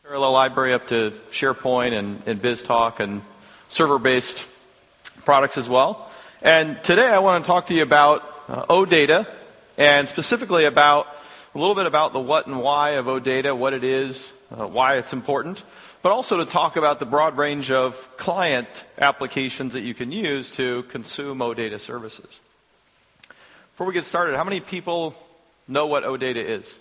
Parallel library up to SharePoint and BizTalk and server-based products as well. And today I want to talk to you about OData, and specifically about a little bit about the what and why of OData, what it is, why it's important, but also to talk about the broad range of client applications that you can use to consume OData services. Before we get started, how many people know what OData is?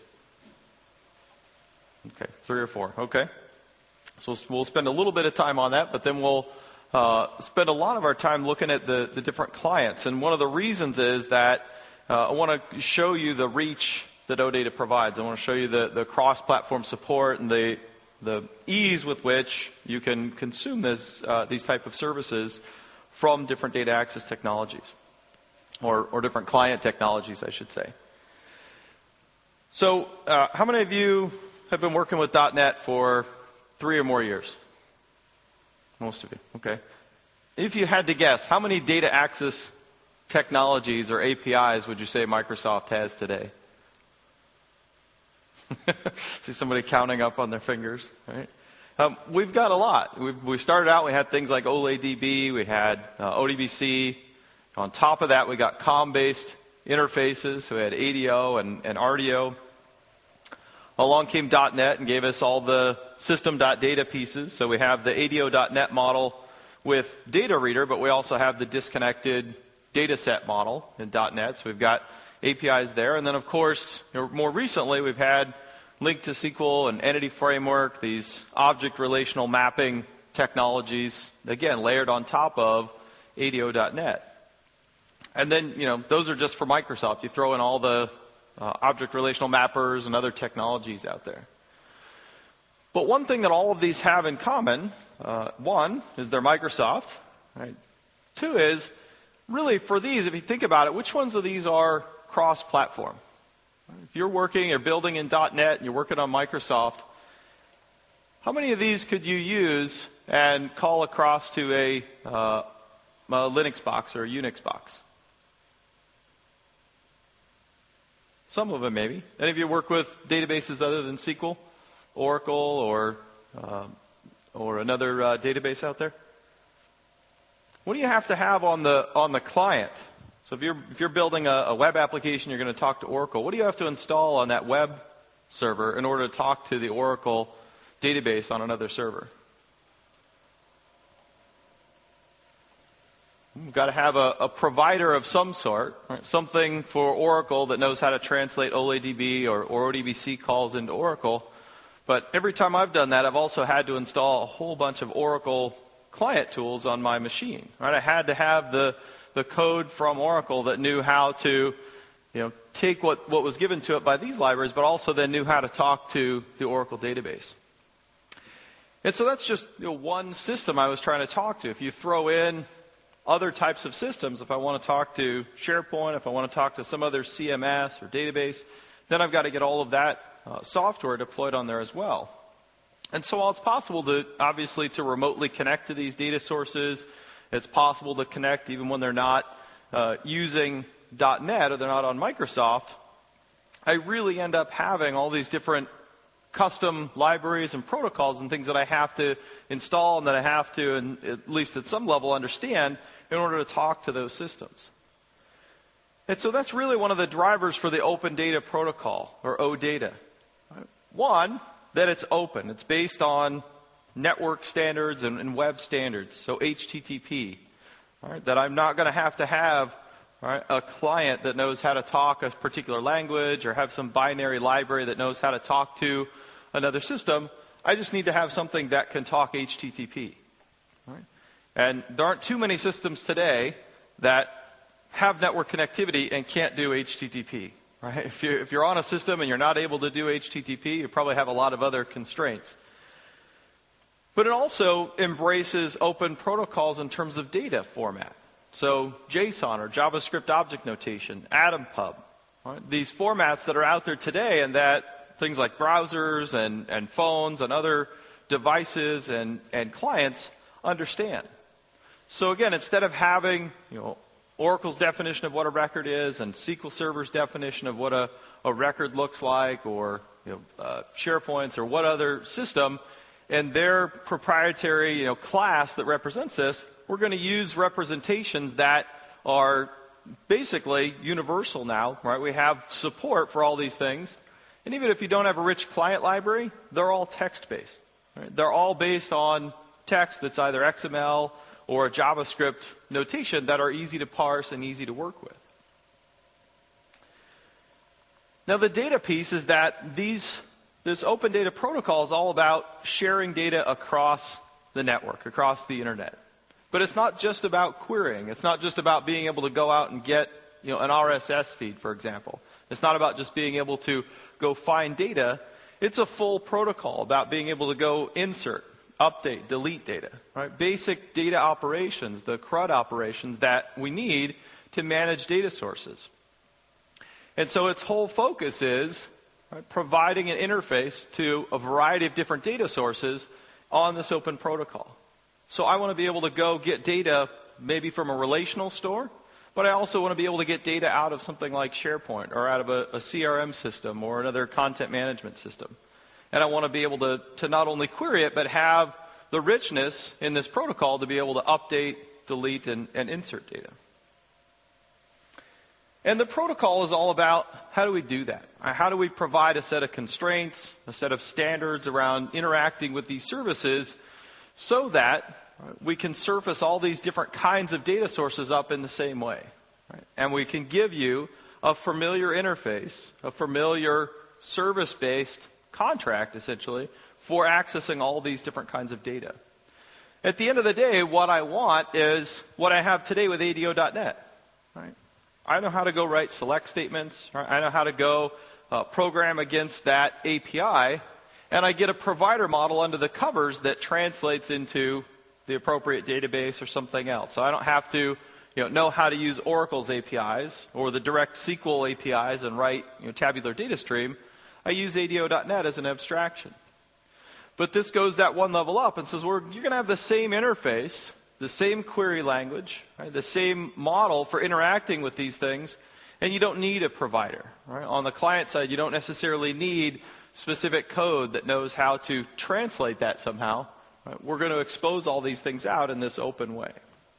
Okay, 3 or 4. Okay. So we'll spend a little bit of time on that, but then we'll spend a lot of our time looking at the different clients. And one of the reasons is that I want to show you the reach that OData provides. I want to show you the cross-platform support and the ease with which you can consume these type of services from different data access technologies, or different client technologies, I should say. So how many of you have been working with .NET for 3 or more years? Most of you, okay. If you had to guess, how many data access technologies or APIs would you say Microsoft has today? See somebody counting up on their fingers, right? We've got a lot. We started out, we had things like OLADB, we had ODBC. On top of that, we got COM-based interfaces, so we had ADO and RDO. Along came .NET and gave us all the system.data pieces. So we have the ADO.NET model with data reader, but we also have the disconnected data set model in .NET. So we've got APIs there. And then, of course, more recently, we've had Link to SQL and Entity Framework, these object relational mapping technologies, again, layered on top of ADO.NET. And then, those are just for Microsoft. You throw in all the object relational mappers and other technologies out there. But one thing that all of these have in common, one, is they're Microsoft. Right? 2 is, really for these, if you think about it, which ones of these are cross-platform? If you're working or building in .NET and you're working on Microsoft, how many of these could you use and call across to a Linux box or a Unix box? Some of them, maybe. Any of you work with databases other than SQL, Oracle, or another database out there? What do you have to have on the client? So if you're building a web application, you're going to talk to Oracle. What do you have to install on that web server in order to talk to the Oracle database on another server? You've got to have a provider of some sort, right? Something for Oracle that knows how to translate OLADB or ODBC calls into Oracle. But every time I've done that, I've also had to install a whole bunch of Oracle client tools on my machine. Right? I had to have the code from Oracle that knew how to take what was given to it by these libraries, but also then knew how to talk to the Oracle database. And so that's just one system I was trying to talk to. If you throw in other types of systems, if I want to talk to SharePoint, if I want to talk to some other CMS or database, then I've got to get all of that software deployed on there as well. And so while it's possible to remotely connect to these data sources, it's possible to connect even when they're not using .NET or they're not on Microsoft, I really end up having all these different custom libraries and protocols and things that I have to install and that I have to, and at least at some level, understand in order to talk to those systems. And so that's really one of the drivers for the Open Data Protocol, or OData. One, that it's open. It's based on network standards and web standards, so HTTP. Right, that I'm not going to have a client that knows how to talk a particular language or have some binary library that knows how to talk to another system. I just need to have something that can talk HTTP. Right? And there aren't too many systems today that have network connectivity and can't do HTTP. Right? If you're on a system and you're not able to do HTTP, you probably have a lot of other constraints. But it also embraces open protocols in terms of data format. So JSON or JavaScript Object Notation, AtomPub, right? These formats that are out there today and that things like browsers and phones and other devices and clients understand. So again, instead of having Oracle's definition of what a record is and SQL Server's definition of what a record looks like, or SharePoints or what other system, and their proprietary class that represents this, we're going to use representations that are basically universal now, right? We have support for all these things. And even if you don't have a rich client library, they're all text-based. Right? They're all based on text that's either XML or a JavaScript notation that are easy to parse and easy to work with. Now, the data piece is that this open data protocol is all about sharing data across the network, across the internet. But it's not just about querying. It's not just about being able to go out and get an RSS feed, for example. It's not about just being able to go find data. It's a full protocol about being able to go insert, update, delete data. Right? Basic data operations, the CRUD operations that we need to manage data sources. And so its whole focus is providing an interface to a variety of different data sources on this open protocol. So I want to be able to go get data maybe from a relational store, but I also want to be able to get data out of something like SharePoint or out of a CRM system or another content management system. And I want to be able to not only query it, but have the richness in this protocol to be able to update, delete, and insert data. And the protocol is all about how do we do that? How do we provide a set of constraints, a set of standards around interacting with these services so that we can surface all these different kinds of data sources up in the same way. Right? And we can give you a familiar interface, a familiar service-based contract, essentially, for accessing all these different kinds of data. At the end of the day, what I want is what I have today with ADO.NET. Right? I know how to go write select statements. Right? I know how to go program against that API, and I get a provider model under the covers that translates into the appropriate database or something else. So I don't have to know how to use Oracle's APIs or the direct SQL APIs and write tabular data stream. I use ADO.NET as an abstraction. But this goes that one level up and says, well, you're going to have the same interface, the same query language, right, the same model for interacting with these things, and you don't need a provider. Right? On the client side, you don't necessarily need specific code that knows how to translate that somehow. Right? We're going to expose all these things out in this open way.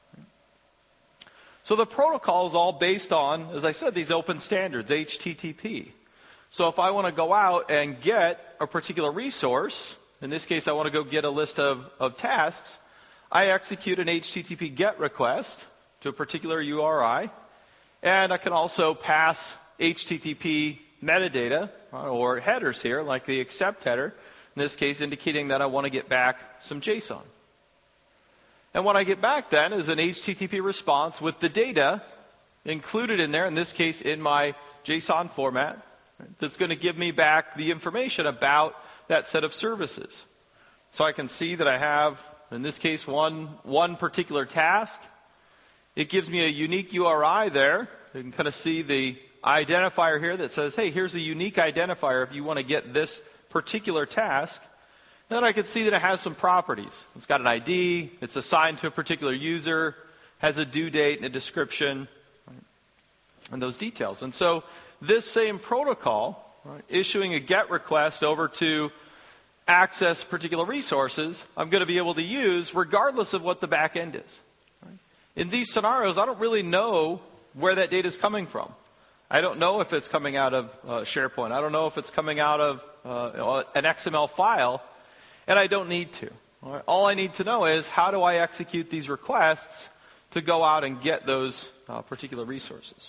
So the protocol is all based on, as I said, these open standards, HTTP. So if I want to go out and get a particular resource, in this case I want to go get a list of tasks, I execute an HTTP GET request to a particular URI, and I can also pass HTTP metadata or headers here, like the accept header, in this case indicating that I want to get back some JSON. And what I get back then is an HTTP response with the data included in there, in this case in my JSON format, that's going to give me back the information about that set of services. So I can see that I have, in this case, one particular task. It gives me a unique URI there. You can kind of see the identifier here that says, hey, here's a unique identifier if you want to get this particular task. Then I can see that it has some properties. It's got an ID, it's assigned to a particular user, has a due date and a description, right, and those details. And so this same protocol, right, issuing a GET request over to access particular resources, I'm going to be able to use regardless of what the back end is. Right? In these scenarios, I don't really know where that data is coming from. I don't know if it's coming out of SharePoint. I don't know if it's coming out of an XML file, and I don't need to. All I need to know is how do I execute these requests to go out and get those particular resources.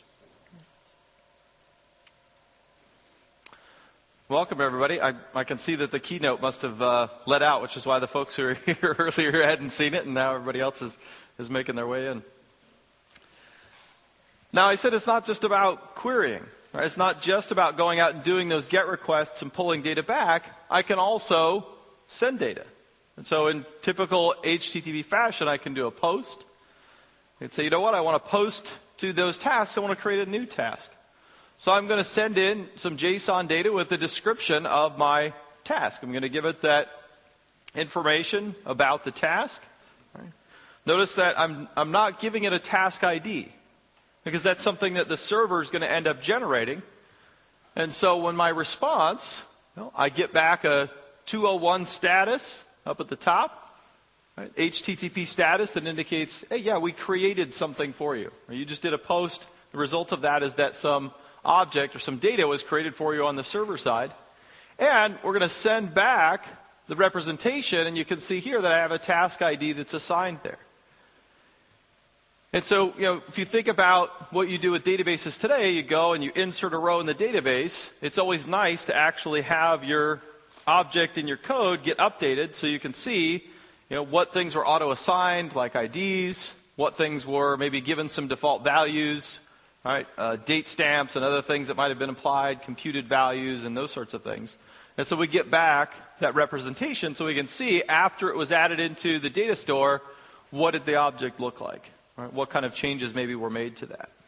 Welcome, everybody. I can see that the keynote must have let out, which is why the folks who were here earlier hadn't seen it, and now everybody else is making their way in. Now, I said it's not just about querying. Right? It's not just about going out and doing those GET requests and pulling data back. I can also send data. And so in typical HTTP fashion, I can do a post. I can say, you know what, I want to post to those tasks. I want to create a new task. So I'm going to send in some JSON data with the description of my task. I'm going to give it that information about the task. Right? Notice that I'm not giving it a task ID, because that's something that the server is going to end up generating. And so when my response Well, I get back a 201 status up at the top, right? HTTP status that indicates, hey, yeah, we created something for you. Or you just did a post. The result of that is that some object or some data was created for you on the server side. And we're going to send back the representation, and you can see here that I have a task ID that's assigned there. And so, if you think about what you do with databases today, you go and you insert a row in the database. It's always nice to actually have your object in your code get updated so you can see, what things were auto-assigned, like IDs, what things were maybe given some default values, right? Date stamps and other things that might have been applied, computed values, and those sorts of things. And so we get back that representation so we can see after it was added into the data store, what did the object look like? Right? What kind of changes maybe were made to that?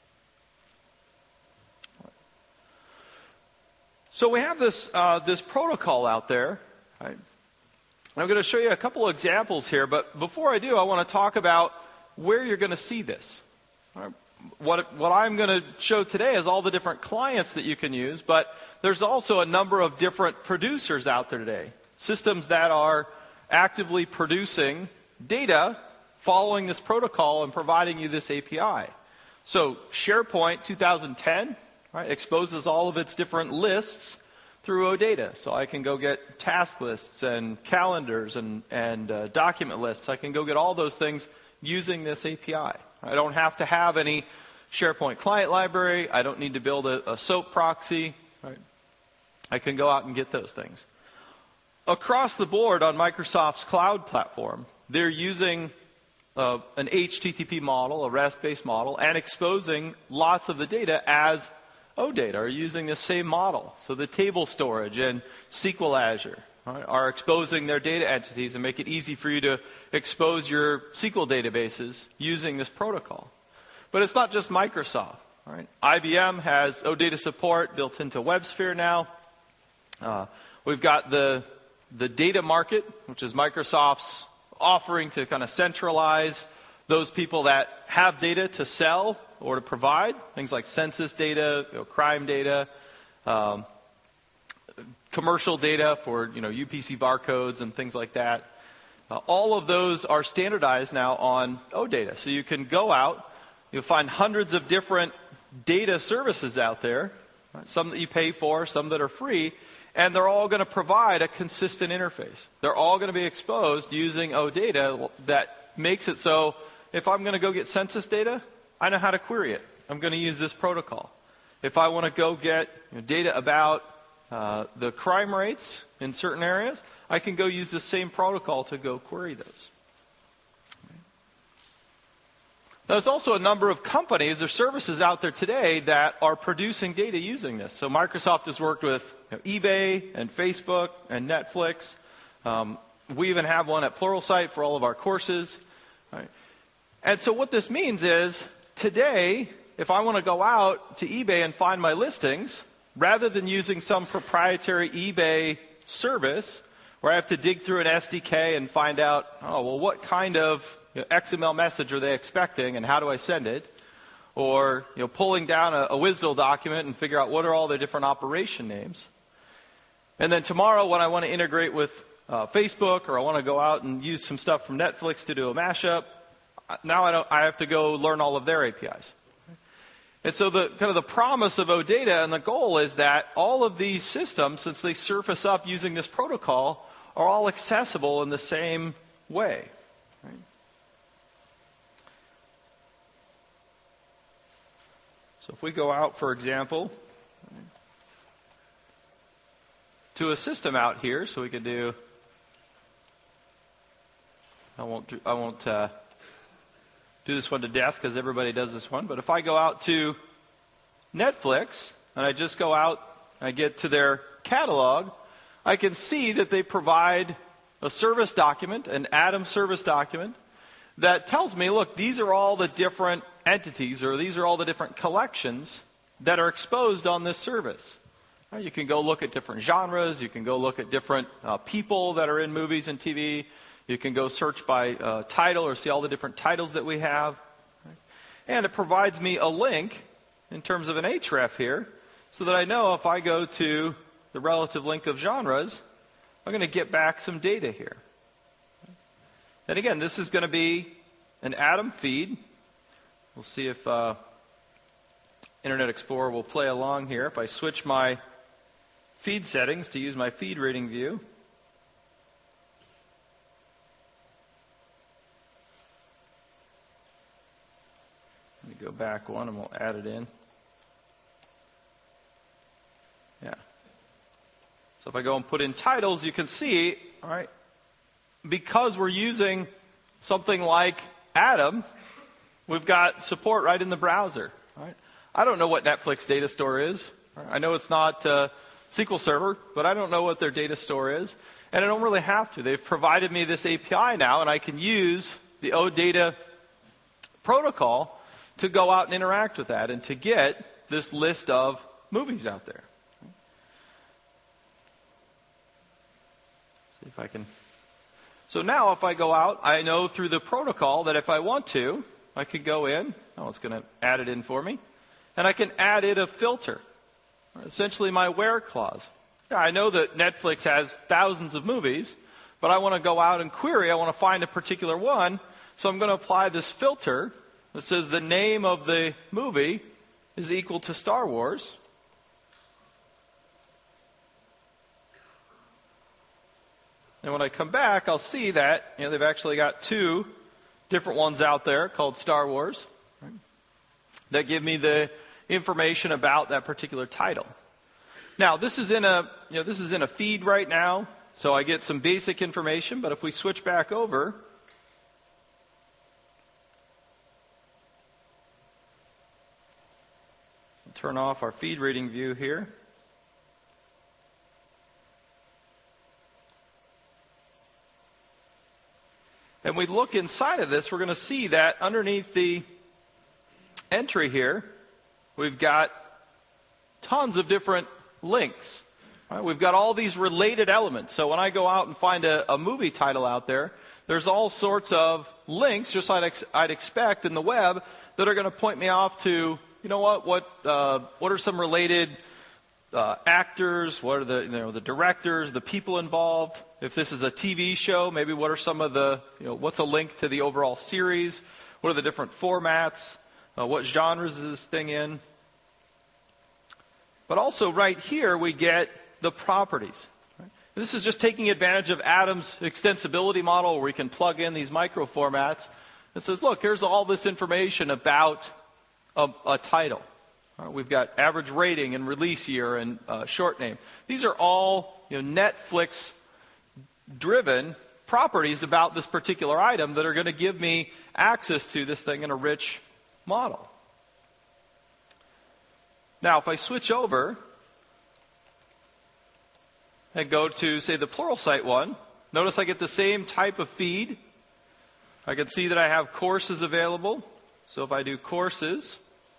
So we have this protocol out there. Right? I'm going to show you a couple of examples here, but before I do, I want to talk about where you're going to see this. Right? What I'm going to show today is all the different clients that you can use, but there's also a number of different producers out there today. Systems that are actively producing data following this protocol and providing you this API. So SharePoint 2010, right, exposes all of its different lists through OData. So I can go get task lists and calendars and document lists. I can go get all those things using this API. I don't have to have any SharePoint client library. I don't need to build a SOAP proxy. Right? I can go out and get those things. Across the board on Microsoft's cloud platform, they're using an HTTP model, a REST-based model, and exposing lots of the data as OData, are using the same model. So the table storage and SQL Azure are exposing their data entities and make it easy for you to expose your SQL databases using this protocol. But it's not just Microsoft. Right? IBM has OData support built into WebSphere now. We've got the data market, which is Microsoft's offering to kind of centralize those people that have data to sell or to provide, things like census data, crime data, commercial data for UPC barcodes and things like that. All of those are standardized now on OData. So you can go out, you'll find hundreds of different data services out there, right? Some that you pay for, some that are free, and they're all going to provide a consistent interface. They're all going to be exposed using OData that makes it so if I'm going to go get census data, I know how to query it. I'm going to use this protocol. If I want to go get data about the crime rates in certain areas, I can go use the same protocol to go query those. Now, there's also a number of companies or services out there today that are producing data using this. So Microsoft has worked with eBay and Facebook and Netflix. We even have one at Pluralsight for all of our courses. Right? And so what this means is today, if I want to go out to eBay and find my listings, rather than using some proprietary eBay service where I have to dig through an SDK and find out, what kind of XML message are they expecting and how do I send it? Or pulling down a WSDL document and figure out what are all their different operation names. And then tomorrow when I want to integrate with Facebook or I want to go out and use some stuff from Netflix to do a mashup, now I have to go learn all of their APIs. And so the promise of OData and the goal is that all of these systems, since they surface up using this protocol, are all accessible in the same way. Right? So if we go out, for example, to a system out here, so we could do, I won't do this one to death because everybody does this one, but if I go out to Netflix and I just go out and I get to their catalog, I can see that they provide a service document, an Atom service document, that tells me, look, these are all the different entities or these are all the different collections that are exposed on this service. You can go look at different genres. You can go look at different people that are in movies and TV. You can go search by title or see all the different titles that we have. And it provides me a link in terms of an href here so that I know if I go to the relative length of genres, I'm going to get back some data here. And again, this is going to be an Atom feed. We'll see if Internet Explorer will play along here. If I switch my feed settings to use my feed rating view, let me go back one and we'll add it in. Yeah. So if I go and put in titles, you can see, all right, because we're using something like Atom, we've got support right in the browser. All right? I don't know what Netflix data store is. Right? I know it's not SQL Server, but I don't know what their data store is. And I don't really have to. They've provided me this API now, and I can use the OData protocol to go out and interact with that and to get this list of movies out there. See if I can. So now if I go out, I know through the protocol that if I want to, I could go in. Oh, it's going to add it in for me. And I can add in a filter, essentially my where clause. Yeah, I know that Netflix has thousands of movies, but I want to go out and query. I want to find a particular one. So I'm going to apply this filter that says the name of the movie is equal to Star Wars. And when I come back, I'll see that they've actually got two different ones out there called Star Wars, right, that give me the information about that particular title. Now, this is in a feed right now, so I get some basic information. But if we switch back over, turn off our feed rating view here. And we look inside of this, we're going to see that underneath the entry here, we've got tons of different links. Right? We've got all these related elements. So when I go out and find a movie title out there, there's all sorts of links, just like I'd expect in the web, that are going to point me off to, what are some related actors, what are the directors, the people involved. If this is a TV show, maybe what are some of the, what's a link to the overall series? What are the different formats? What genres is this thing in? But also right here we get the properties. Right? This is just taking advantage of Atom's extensibility model where we can plug in these micro formats. It says, look, here's all this information about a title. We've got average rating and release year and short name. These are all Netflix-driven properties about this particular item that are going to give me access to this thing in a rich model. Now, if I switch over and go to, say, the Pluralsight one, notice I get the same type of feed. I can see that I have courses available. So if I do courses,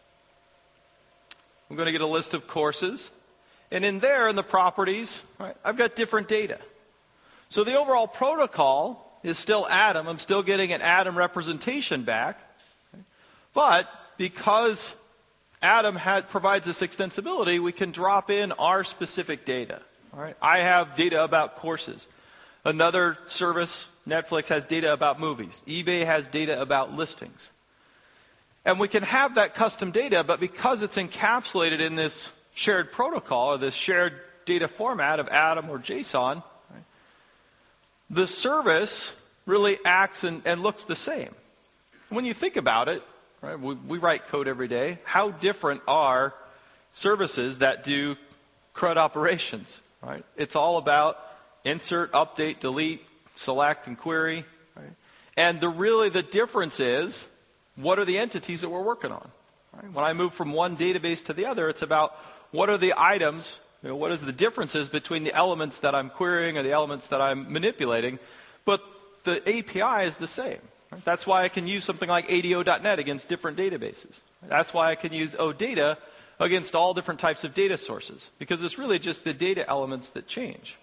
I'm going to get a list of courses. And in there, in the properties, right, I've got different data. So the overall protocol is still Atom. I'm still getting an Atom representation back. Okay? But because Atom provides this extensibility, we can drop in our specific data. All right? I have data about courses. Another service, Netflix, has data about movies. eBay has data about listings. And we can have that custom data, but because it's encapsulated in this shared protocol or this shared data format of Atom or JSON, right, the service really acts and looks the same. When you think about it, right, we write code every day. How different are services that do CRUD operations? Right? It's all about insert, update, delete, select, and query. Right? And the difference is, what are the entities that we're working on? Right? When I move from one database to the other, it's about what are the items, what is the differences between the elements that I'm querying or the elements that I'm manipulating, but the API is the same. Right? That's why I can use something like ADO.NET against different databases. That's why I can use OData against all different types of data sources, because it's really just the data elements that change.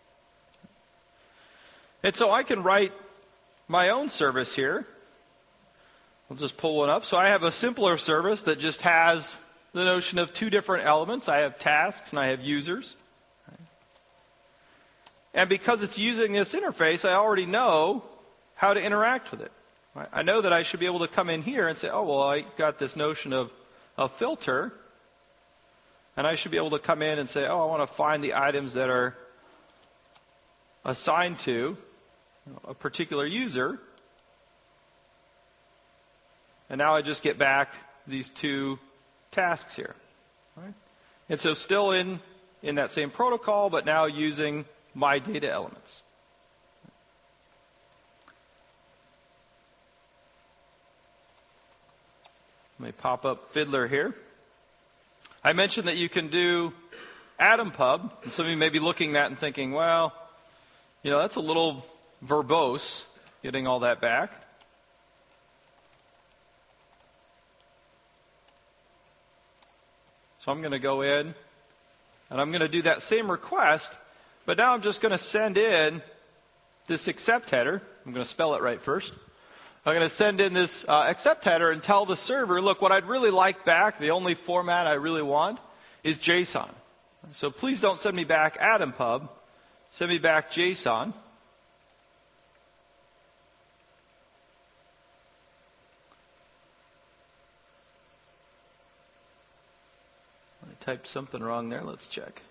And so I can write my own service here. I'll just pull one up. So I have a simpler service that just has the notion of two different elements. I have tasks and I have users. And because it's using this interface, I already know how to interact with it. Right? I know that I should be able to come in here and say, oh, well, I got this notion of a filter. And I should be able to come in and say, oh, I want to find the items that are assigned to a particular user. And now I just get back these two tasks here. Right? And so still in that same protocol, but now using my data elements. Let me pop up Fiddler here. I mentioned that you can do AtomPub. And some of you may be looking at that and thinking, well, that's a little verbose, getting all that back. So I'm going to go in, and I'm going to do that same request, but now I'm just going to send in this accept header. I'm going to spell it right first. I'm going to send in this accept header and tell the server, look, what I'd really like back, the only format I really want, is JSON. So please don't send me back AtomPub. Send me back JSON. I typed something wrong there. Let's check.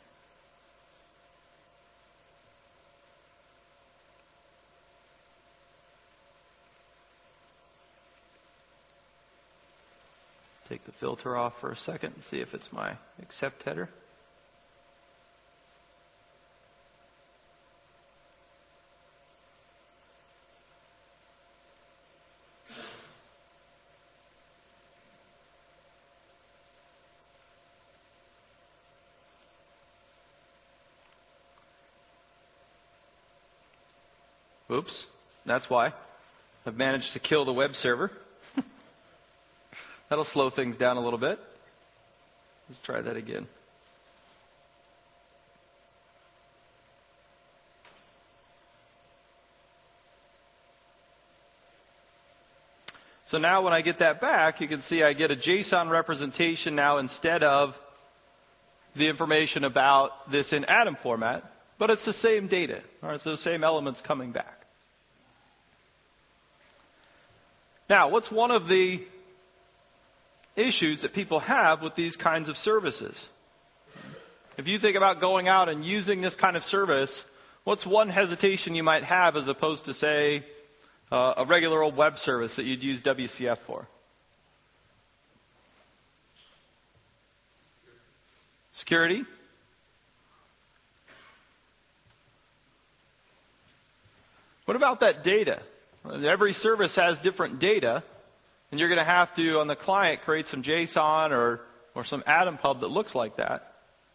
Take the filter off for a second and see if it's my accept header. Oops, that's why. I've managed to kill the web server. That'll slow things down a little bit. Let's try that again. So now when I get that back, you can see I get a JSON representation now instead of the information about this in Atom format, but it's the same data, or it's the same elements coming back. Now, what's one of the issues that people have with these kinds of services? If you think about going out and using this kind of service, what's one hesitation you might have as opposed to, say, a regular old web service that you'd use WCF for? Security? What about that data? Every service has different data, and you're going to have to, on the client, create some JSON or some AtomPub that looks like that.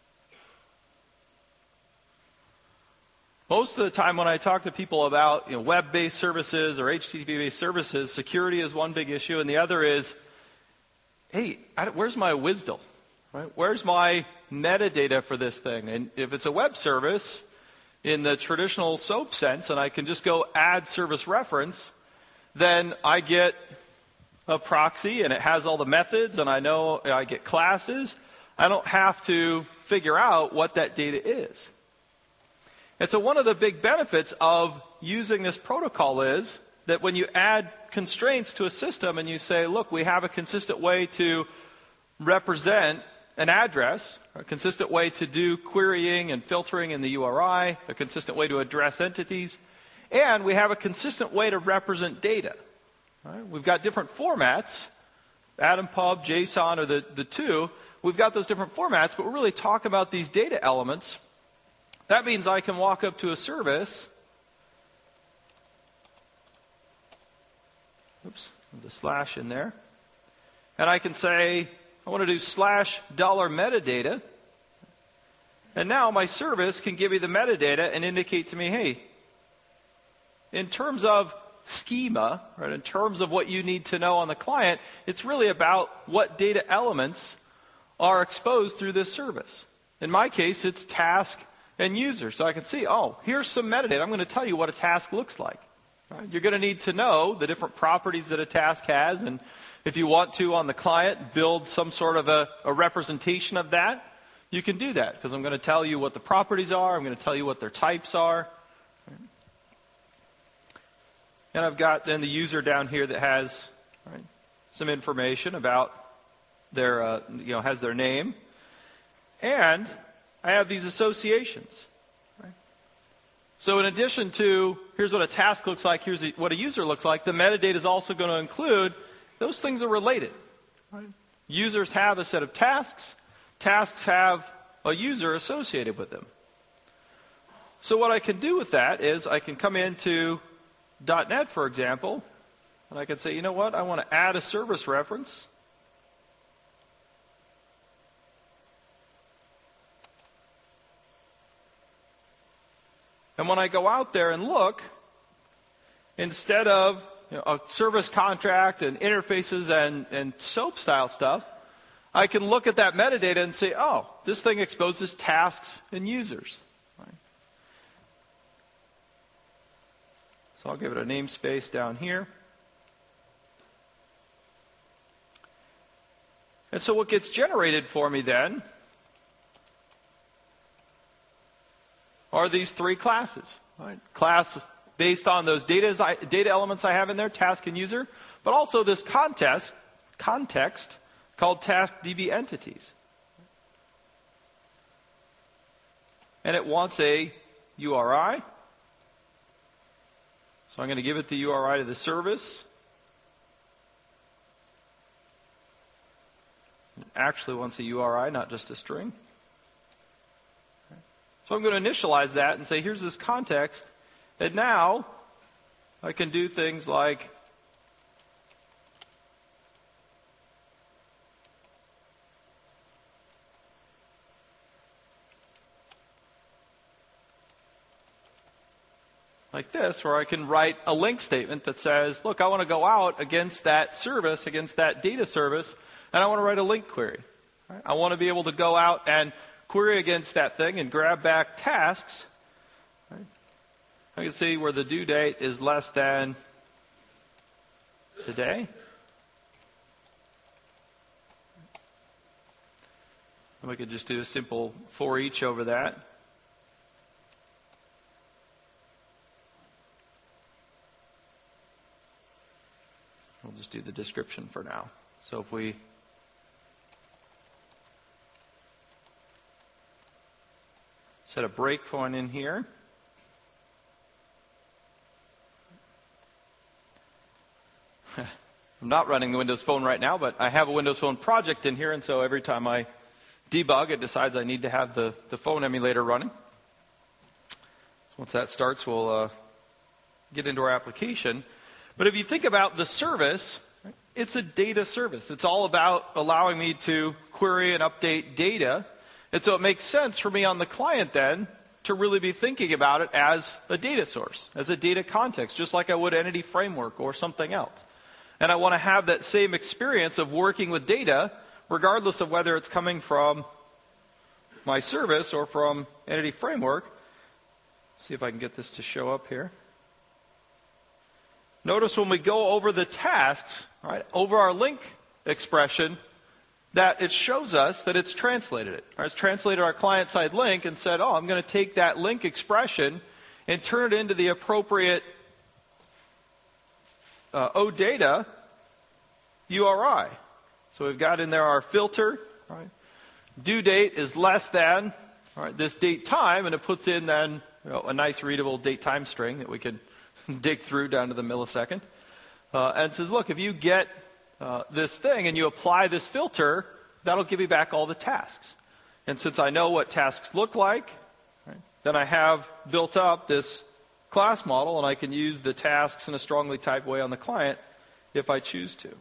Most of the time when I talk to people about web-based services or HTTP-based services, security is one big issue, and the other is, hey, where's my WSDL? Right? Where's my metadata for this thing? And if it's a web service, in the traditional SOAP sense, and I can just go add service reference, then I get a proxy, and it has all the methods, and I know I get classes. I don't have to figure out what that data is. And so one of the big benefits of using this protocol is that when you add constraints to a system and you say, look, we have a consistent way to represent an address, a consistent way to do querying and filtering in the URI, a consistent way to address entities, and we have a consistent way to represent data. Right? We've got different formats, AtomPub, JSON are the two. We've got those different formats, but we're really talking about these data elements. That means I can walk up to a service. Oops, the slash in there. And I can say, I want to do /$metadata. And now my service can give me the metadata and indicate to me, hey, in terms of schema, right, in terms of what you need to know on the client, it's really about what data elements are exposed through this service. In my case, it's task and user. So I can see, oh, here's some metadata. I'm going to tell you what a task looks like. Right? You're going to need to know the different properties that a task has, and if you want to, on the client, build some sort of a representation of that, you can do that, because I'm going to tell you what the properties are, I'm going to tell you what their types are, And I've got then the user down here that has some information about their, has their name. And I have these associations. So in addition to, here's what a task looks like, here's what a user looks like, the metadata is also going to include, those things are related. Users have a set of tasks. Tasks have a user associated with them. So what I can do with that is I can come into .NET, for example, and I can say, you know what, I want to add a service reference. And when I go out there and look, instead of a service contract and interfaces and SOAP style stuff, I can look at that metadata and say, oh, this thing exposes tasks and users. So I'll give it a namespace down here. And so what gets generated for me then are these three classes. Class based on those data elements I have in there, task and user, but also this context called TaskDB entities. And it wants a URI. So I'm going to give it the URI to the service. It actually wants a URI, not just a string. So I'm going to initialize that and say, here's this context. And now I can do things like this, where I can write a link statement that says, look, I want to go out against that service, against that data service, and I want to write a link query. I want to be able to go out and query against that thing and grab back tasks. I can see where the due date is less than today. And we could just do a simple for each over that. We'll just do the description for now. So if we set a breakpoint in here, I'm not running the Windows Phone right now, but I have a Windows Phone project in here, and so every time I debug, it decides I need to have the phone emulator running. Once that starts, we'll get into our application. But if you think about the service, it's a data service. It's all about allowing me to query and update data. And so it makes sense for me on the client then to really be thinking about it as a data source, as a data context, just like I would Entity Framework or something else. And I want to have that same experience of working with data, regardless of whether it's coming from my service or from Entity Framework. See if I can get this to show up here. Notice when we go over the tasks, over our link expression, that it shows us that it's translated it. It's translated our client-side link and said, I'm going to take that link expression and turn it into the appropriate OData URI. So we've got in there our filter. Due date is less than this date time, and it puts in then a nice readable date time string that we could dig through down to the millisecond. And says, look, if you get this thing and you apply this filter, that'll give you back all the tasks. And since I know what tasks look like, then I have built up this class model, and I can use the tasks in a strongly typed way on the client if I choose to.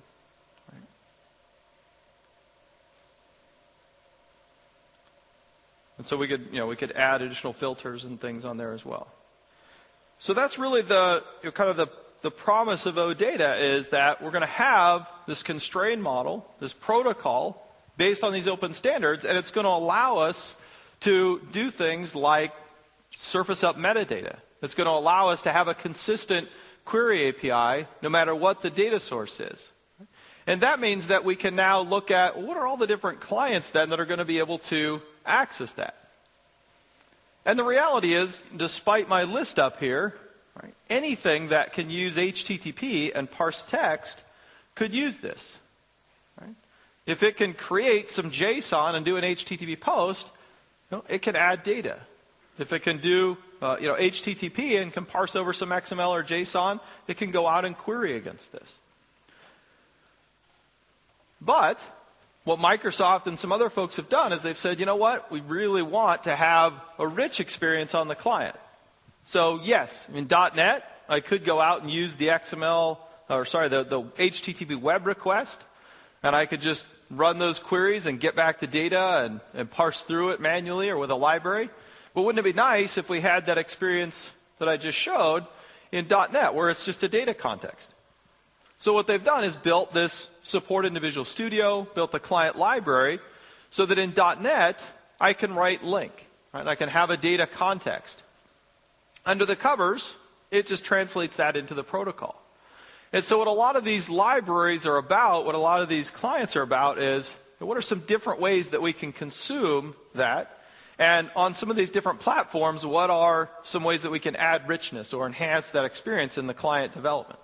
And so we could add additional filters and things on there as well. So that's really the promise of OData, is that we're going to have this constrained model, this protocol, based on these open standards, and it's going to allow us to do things like surface up metadata. It's going to allow us to have a consistent query API no matter what the data source is. And that means that we can now look at what are all the different clients then that are going to be able to access that. And the reality is, despite my list up here, Right? Anything that can use HTTP and parse text could use this. Right? If it can create some JSON and do an HTTP post, it can add data. If it can do HTTP and can parse over some XML or JSON, it can go out and query against this. But what Microsoft and some other folks have done is they've said, you know what, we really want to have a rich experience on the client. So yes, in .NET, I could go out and use the the HTTP web request, and I could just run those queries and get back the data and parse through it manually or with a library. But wouldn't it be nice if we had that experience that I just showed in .NET, where it's just a data context? So what they've done is built this support in Visual Studio, built a client library, so that in .NET, I can write LINQ. Right? I can have a data context. Under the covers, it just translates that into the protocol. And so what a lot of these libraries are about, what a lot of these clients are about is, what are some different ways that we can consume that? And on some of these different platforms, what are some ways that we can add richness or enhance that experience in the client development?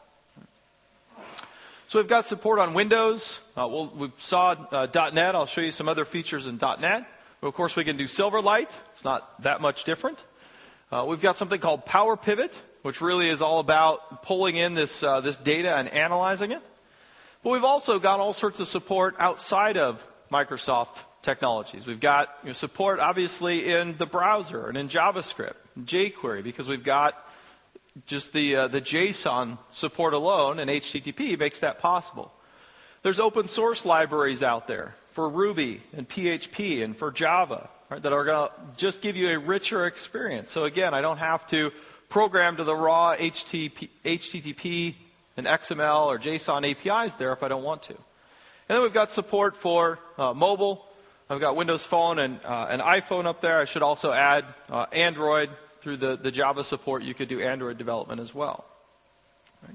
So we've got support on Windows. We saw .NET. I'll show you some other features in .NET. But of course, we can do Silverlight. It's not that much different. We've got something called Power Pivot, which really is all about pulling in this data and analyzing it. But we've also got all sorts of support outside of Microsoft technologies. We've got support, obviously, in the browser and in JavaScript, jQuery, because we've got just the JSON support alone, and HTTP makes that possible. There's open source libraries out there for Ruby and PHP and for Java, right, that are going to just give you a richer experience. So again, I don't have to program to the raw HTTP and XML or JSON APIs there if I don't want to. And then we've got support for mobile. I've got Windows Phone and an iPhone up there. I should also add Android. Through the Java support, you could do Android development as well. Right?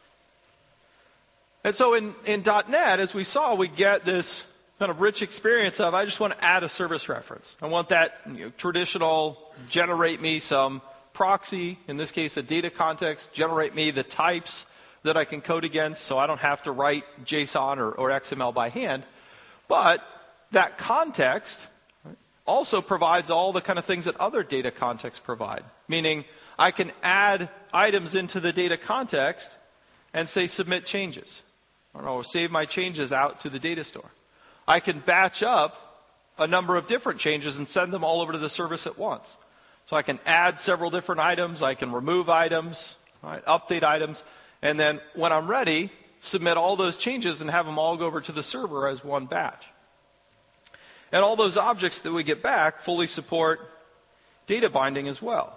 And so in .NET, as we saw, we get this kind of rich experience of, I just want to add a service reference. I want that traditional, generate me some proxy, in this case a data context, generate me the types that I can code against so I don't have to write JSON or XML by hand. But that context also provides all the kind of things that other data contexts provide. Meaning, I can add items into the data context and say submit changes. Or save my changes out to the data store. I can batch up a number of different changes and send them all over to the service at once. So I can add several different items, I can remove items, right, update items, and then when I'm ready, submit all those changes and have them all go over to the server as one batch. And all those objects that we get back fully support data binding as well.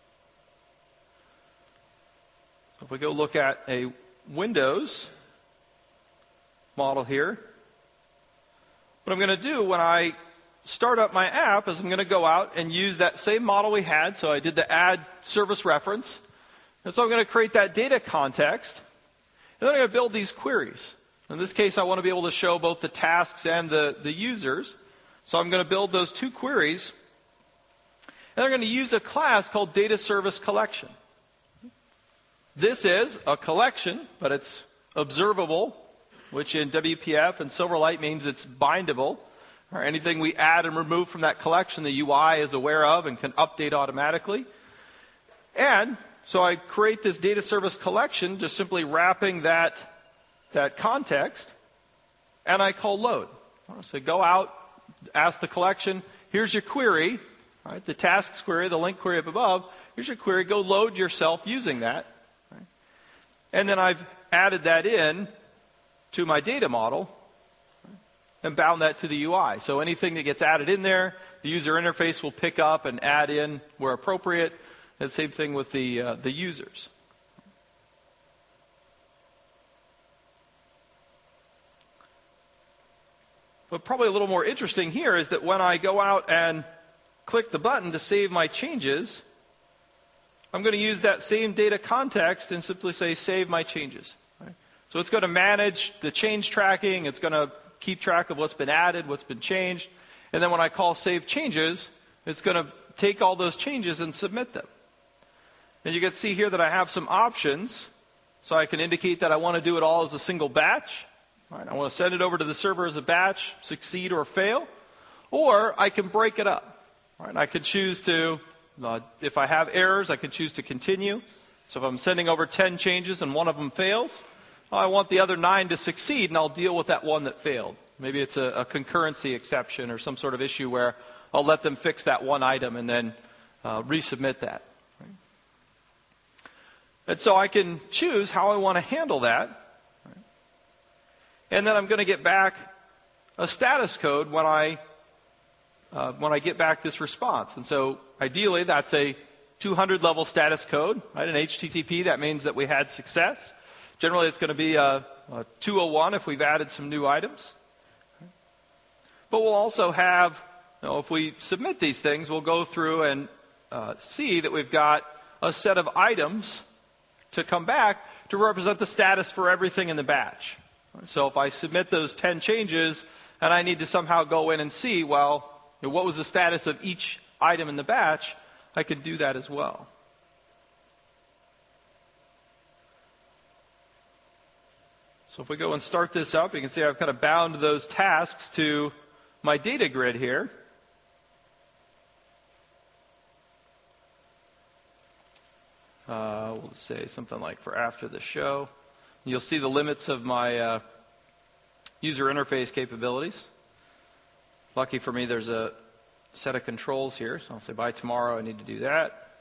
So if we go look at a Windows model here, what I'm going to do when I start up my app is I'm going to go out and use that same model we had. So I did the add service reference. And so I'm going to create that data context. And then I'm going to build these queries. In this case, I want to be able to show both the tasks and the users. So I'm going to build those two queries, and I'm going to use a class called Data Service Collection. This is a collection, but it's observable, which in WPF and Silverlight means it's bindable. Or anything we add and remove from that collection, the UI is aware of and can update automatically. And so I create this Data Service Collection, just simply wrapping that context, and I call load. So go out, ask the collection, here's your query, right, the tasks query, the LINQ query up above, here's your query, go load yourself using that. Right? And then I've added that in to my data model and bound that to the UI. So anything that gets added in there, the user interface will pick up and add in where appropriate. And same thing with the users. But probably a little more interesting here is that when I go out and click the button to save my changes, I'm going to use that same data context and simply say save my changes. Right? So it's going to manage the change tracking. It's going to keep track of what's been added, what's been changed. And then when I call save changes, it's going to take all those changes and submit them. And you can see here that I have some options. So I can indicate that I want to do it all as a single batch. Right, I want to send it over to the server as a batch, succeed or fail. Or I can break it up. Right, I can choose to, if I have errors, I can choose to continue. So if I'm sending over 10 changes and one of them fails, I want the other 9 to succeed, and I'll deal with that one that failed. Maybe it's a concurrency exception or some sort of issue where I'll let them fix that one item and then resubmit that. Right? And so I can choose how I want to handle that. Right? And then I'm going to get back a status code when I get back this response. And so ideally that's a 200 level status code. Right? In HTTP that means that we had success. Generally it's going to be a 201 if we've added some new items. But we'll also have, if we submit these things, we'll go through and see that we've got a set of items to come back to represent the status for everything in the batch. So if I submit those 10 changes and I need to somehow go in and see, what was the status of each item in the batch, I can do that as well. So if we go and start this up, you can see I've kind of bound those tasks to my data grid here. We'll say something like for after the show. You'll see the limits of my user interface capabilities. Lucky for me, there's a set of controls here. So I'll say by tomorrow I need to do that.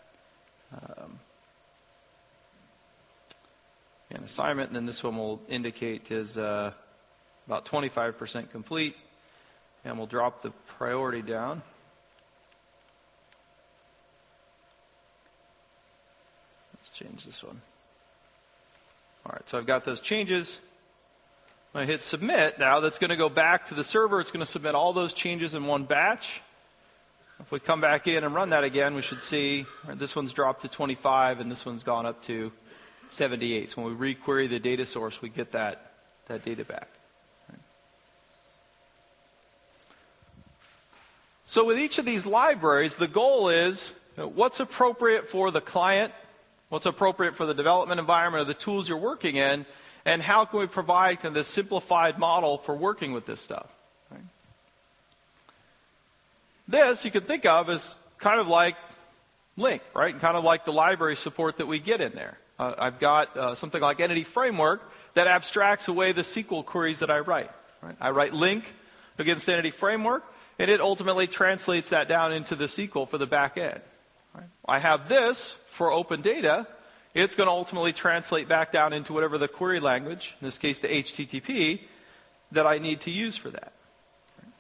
An assignment, and then this one will indicate is about 25% complete. And we'll drop the priority down. Let's change this one. All right, so I've got those changes. When I hit submit, now that's going to go back to the server. It's going to submit all those changes in one batch. If we come back in and run that again, we should see this one's dropped to 25 and this one's gone up to 78. So when we requery the data source, we get that data back. So with each of these libraries, the goal is what's appropriate for the client, what's appropriate for the development environment or the tools you're working in, and how can we provide kind of this simplified model for working with this stuff. Right? This you can think of as kind of like LINQ, right? And kind of like the library support that we get in there. I've got something like Entity Framework that abstracts away the SQL queries that I write. Right? I write LINQ against Entity Framework, and it ultimately translates that down into the SQL for the back end. Right? I have this for open data. It's going to ultimately translate back down into whatever the query language, in this case the HTTP, that I need to use for that. Right?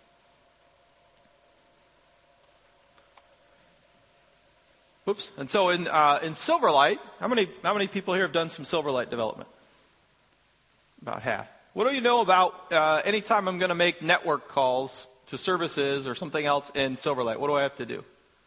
Whoops. And so in Silverlight, how many people here have done some Silverlight development? About half. What do you know about anytime I'm going to make network calls to services or something else in Silverlight? What do I have to do?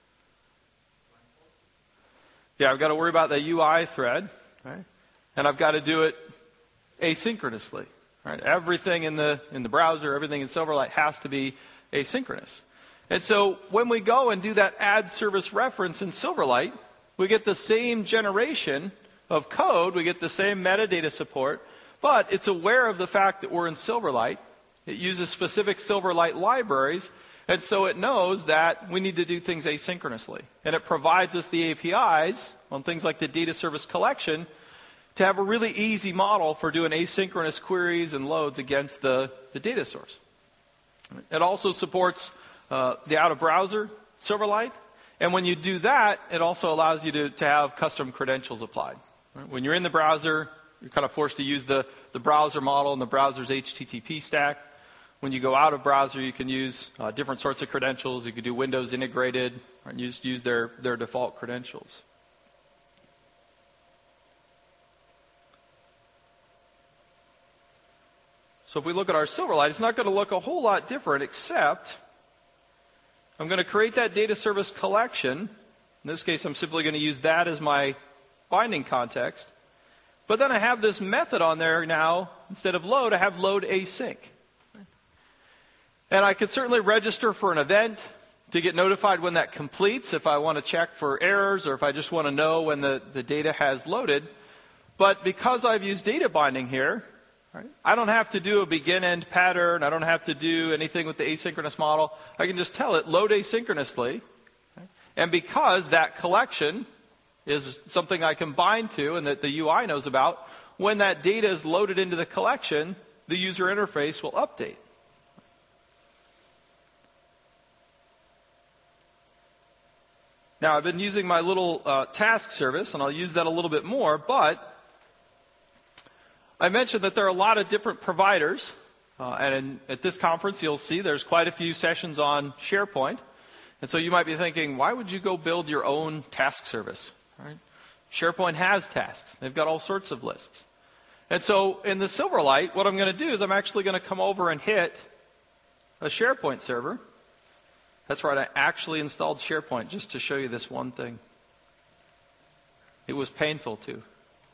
Yeah, I've got to worry about the UI thread, right? And I've got to do it asynchronously, right? Everything in the browser, everything in Silverlight has to be asynchronous. And so when we go and do that add service reference in Silverlight, we get the same generation of code, we get the same metadata support, but it's aware of the fact that we're in Silverlight. It uses specific Silverlight libraries, and so it knows that we need to do things asynchronously. And it provides us the APIs on things like the data service collection to have a really easy model for doing asynchronous queries and loads against the data source. It also supports the out-of-browser Silverlight, and when you do that, it also allows you to have custom credentials applied. When you're in the browser, you're kind of forced to use the browser model and the browser's HTTP stack. When you go out of browser, you can use different sorts of credentials. You can do Windows integrated, or just use their default credentials. So if we look at our Silverlight, it's not going to look a whole lot different, except I'm going to create that data service collection. In this case, I'm simply going to use that as my binding context. But then I have this method on there now. Instead of load, I have load async. And I could certainly register for an event, to get notified when that completes, if I want to check for errors or if I just want to know when the data has loaded. But because I've used data binding here, right, I don't have to do a begin-end pattern. I don't have to do anything with the asynchronous model. I can just tell it, load asynchronously. Okay? And because that collection is something I can bind to and that the UI knows about, when that data is loaded into the collection, the user interface will update. Now, I've been using my little task service, and I'll use that a little bit more, but I mentioned that there are a lot of different providers, at this conference you'll see there's quite a few sessions on SharePoint. And so you might be thinking, why would you go build your own task service? Right? SharePoint has tasks. They've got all sorts of lists. And so in the Silverlight, what I'm going to do is I'm actually going to come over and hit a SharePoint server. That's right, I actually installed SharePoint just to show you this one thing. It was painful too.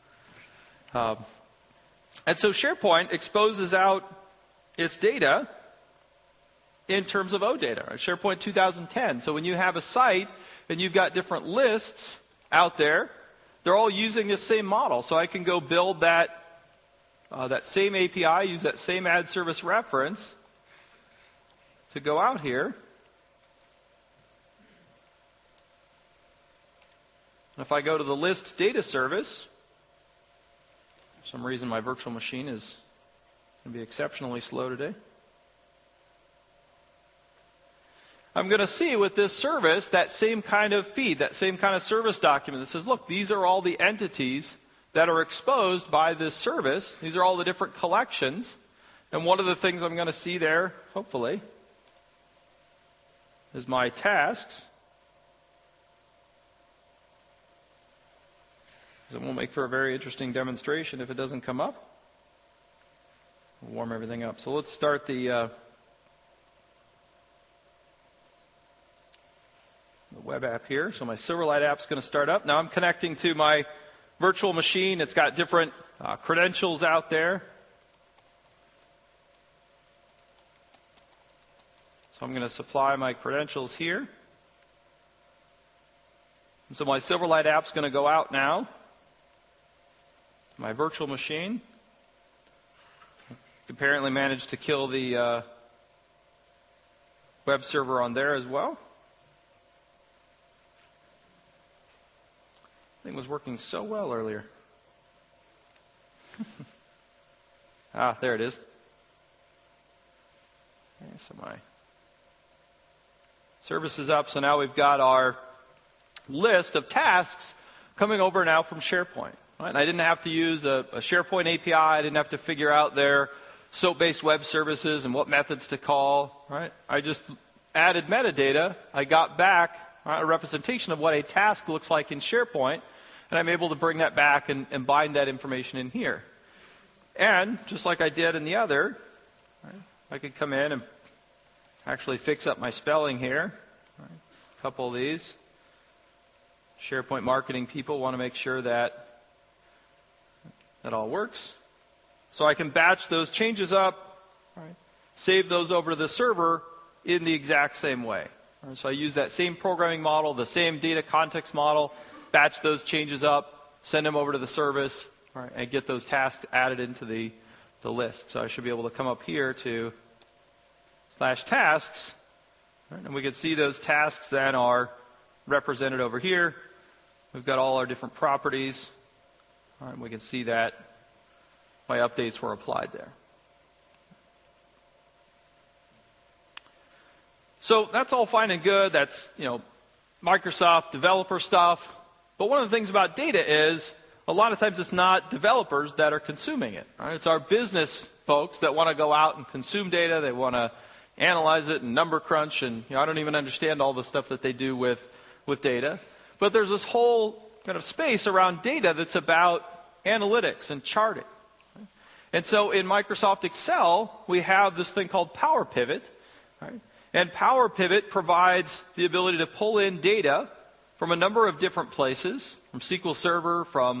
And so SharePoint exposes out its data in terms of OData, right? SharePoint 2010. So when you have a site and you've got different lists out there, they're all using the same model. So I can go build that same API, use that same ad service reference to go out here. If I go to the list data service, for some reason my virtual machine is going to be exceptionally slow today. I'm going to see with this service that same kind of feed, that same kind of service document that says, look, these are all the entities that are exposed by this service. These are all the different collections. And one of the things I'm going to see there, hopefully, is my tasks. It won't make for a very interesting demonstration if it doesn't come up. We'll warm everything up. So let's start the web app here. So my Silverlight app is going to start up. Now I'm connecting to my virtual machine. It's got different credentials out there. So I'm going to supply my credentials here. And so my Silverlight app is going to go out now. My virtual machine. Apparently managed to kill the web server on there as well. Thing was working so well earlier. There it is. Okay, so my service is up. So now we've got our list of tasks coming over now from SharePoint. Right? And I didn't have to use a SharePoint API. I didn't have to figure out their SOAP-based web services and what methods to call. Right? I just added metadata. I got back a representation of what a task looks like in SharePoint, and I'm able to bring that back and bind that information in here. And just like I did in the other, right, I could come in and actually fix up my spelling here. Right? A couple of these. SharePoint marketing people want to make sure that all works. So I can batch those changes up, right, save those over to the server in the exact same way. Right? So I use that same programming model, the same data context model, batch those changes up, send them over to the service, right, and get those tasks added into the list. So I should be able to come up here to /tasks, right, and we can see those tasks then are represented over here. We've got all our different properties. All right, we can see that my updates were applied there. So that's all fine and good. That's, Microsoft developer stuff. But one of the things about data is a lot of times it's not developers that are consuming it. Right? It's our business folks that want to go out and consume data. They want to analyze it and number crunch. And I don't even understand all the stuff that they do with data. But there's this whole kind of space around data that's about analytics and charting. And so in Microsoft Excel, we have this thing called Power Pivot. Right? And Power Pivot provides the ability to pull in data from a number of different places, from SQL Server, from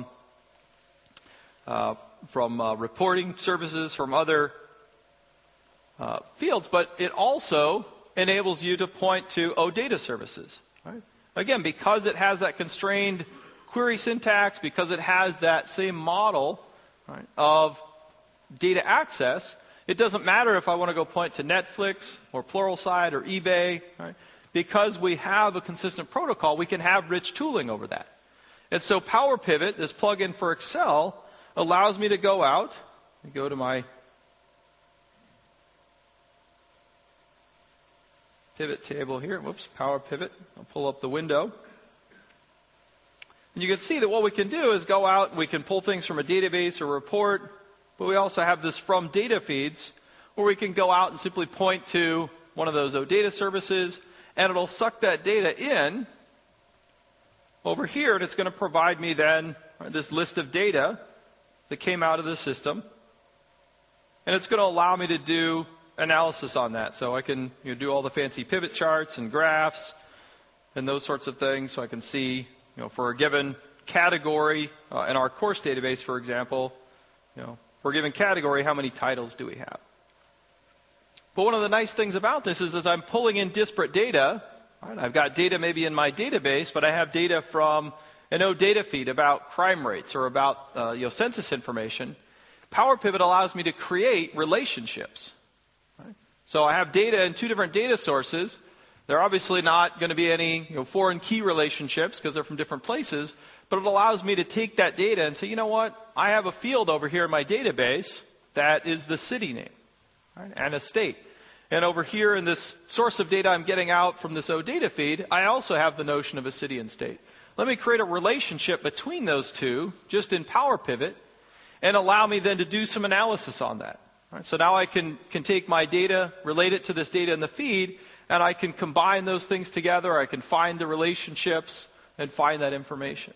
reporting services, from other fields. But it also enables you to point to OData services. Right? Again, because it has that constrained query syntax, because it has that same model, right, of data access, it doesn't matter if I want to go point to Netflix or Pluralsight or eBay. Right? Because we have a consistent protocol, we can have rich tooling over that. And so Power Pivot, this plugin for Excel, allows me to go out and go to my pivot table here. Whoops, Power Pivot. I'll pull up the window. And you can see that what we can do is go out and we can pull things from a database or report, but we also have this from data feeds where we can go out and simply point to one of those OData services, and it'll suck that data in over here, and it's going to provide me then this list of data that came out of the system, and it's going to allow me to do analysis on that. So I can do all the fancy pivot charts and graphs and those sorts of things, so I can see, for a given category in our course database, for example, for a given category, how many titles do we have? But one of the nice things about this is as I'm pulling in disparate data, right, I've got data maybe in my database, but I have data from an OData feed about crime rates or about census information. Power Pivot allows me to create relationships. Right? So I have data in two different data sources. They're obviously not going to be any foreign key relationships because they're from different places, but it allows me to take that data and say, you know what, I have a field over here in my database that is the city name, right, and a state. And over here in this source of data I'm getting out from this OData feed, I also have the notion of a city and state. Let me create a relationship between those two just in Power Pivot and allow me then to do some analysis on that. Right? So now I can take my data, relate it to this data in the feed, and I can combine those things together. I can find the relationships and find that information.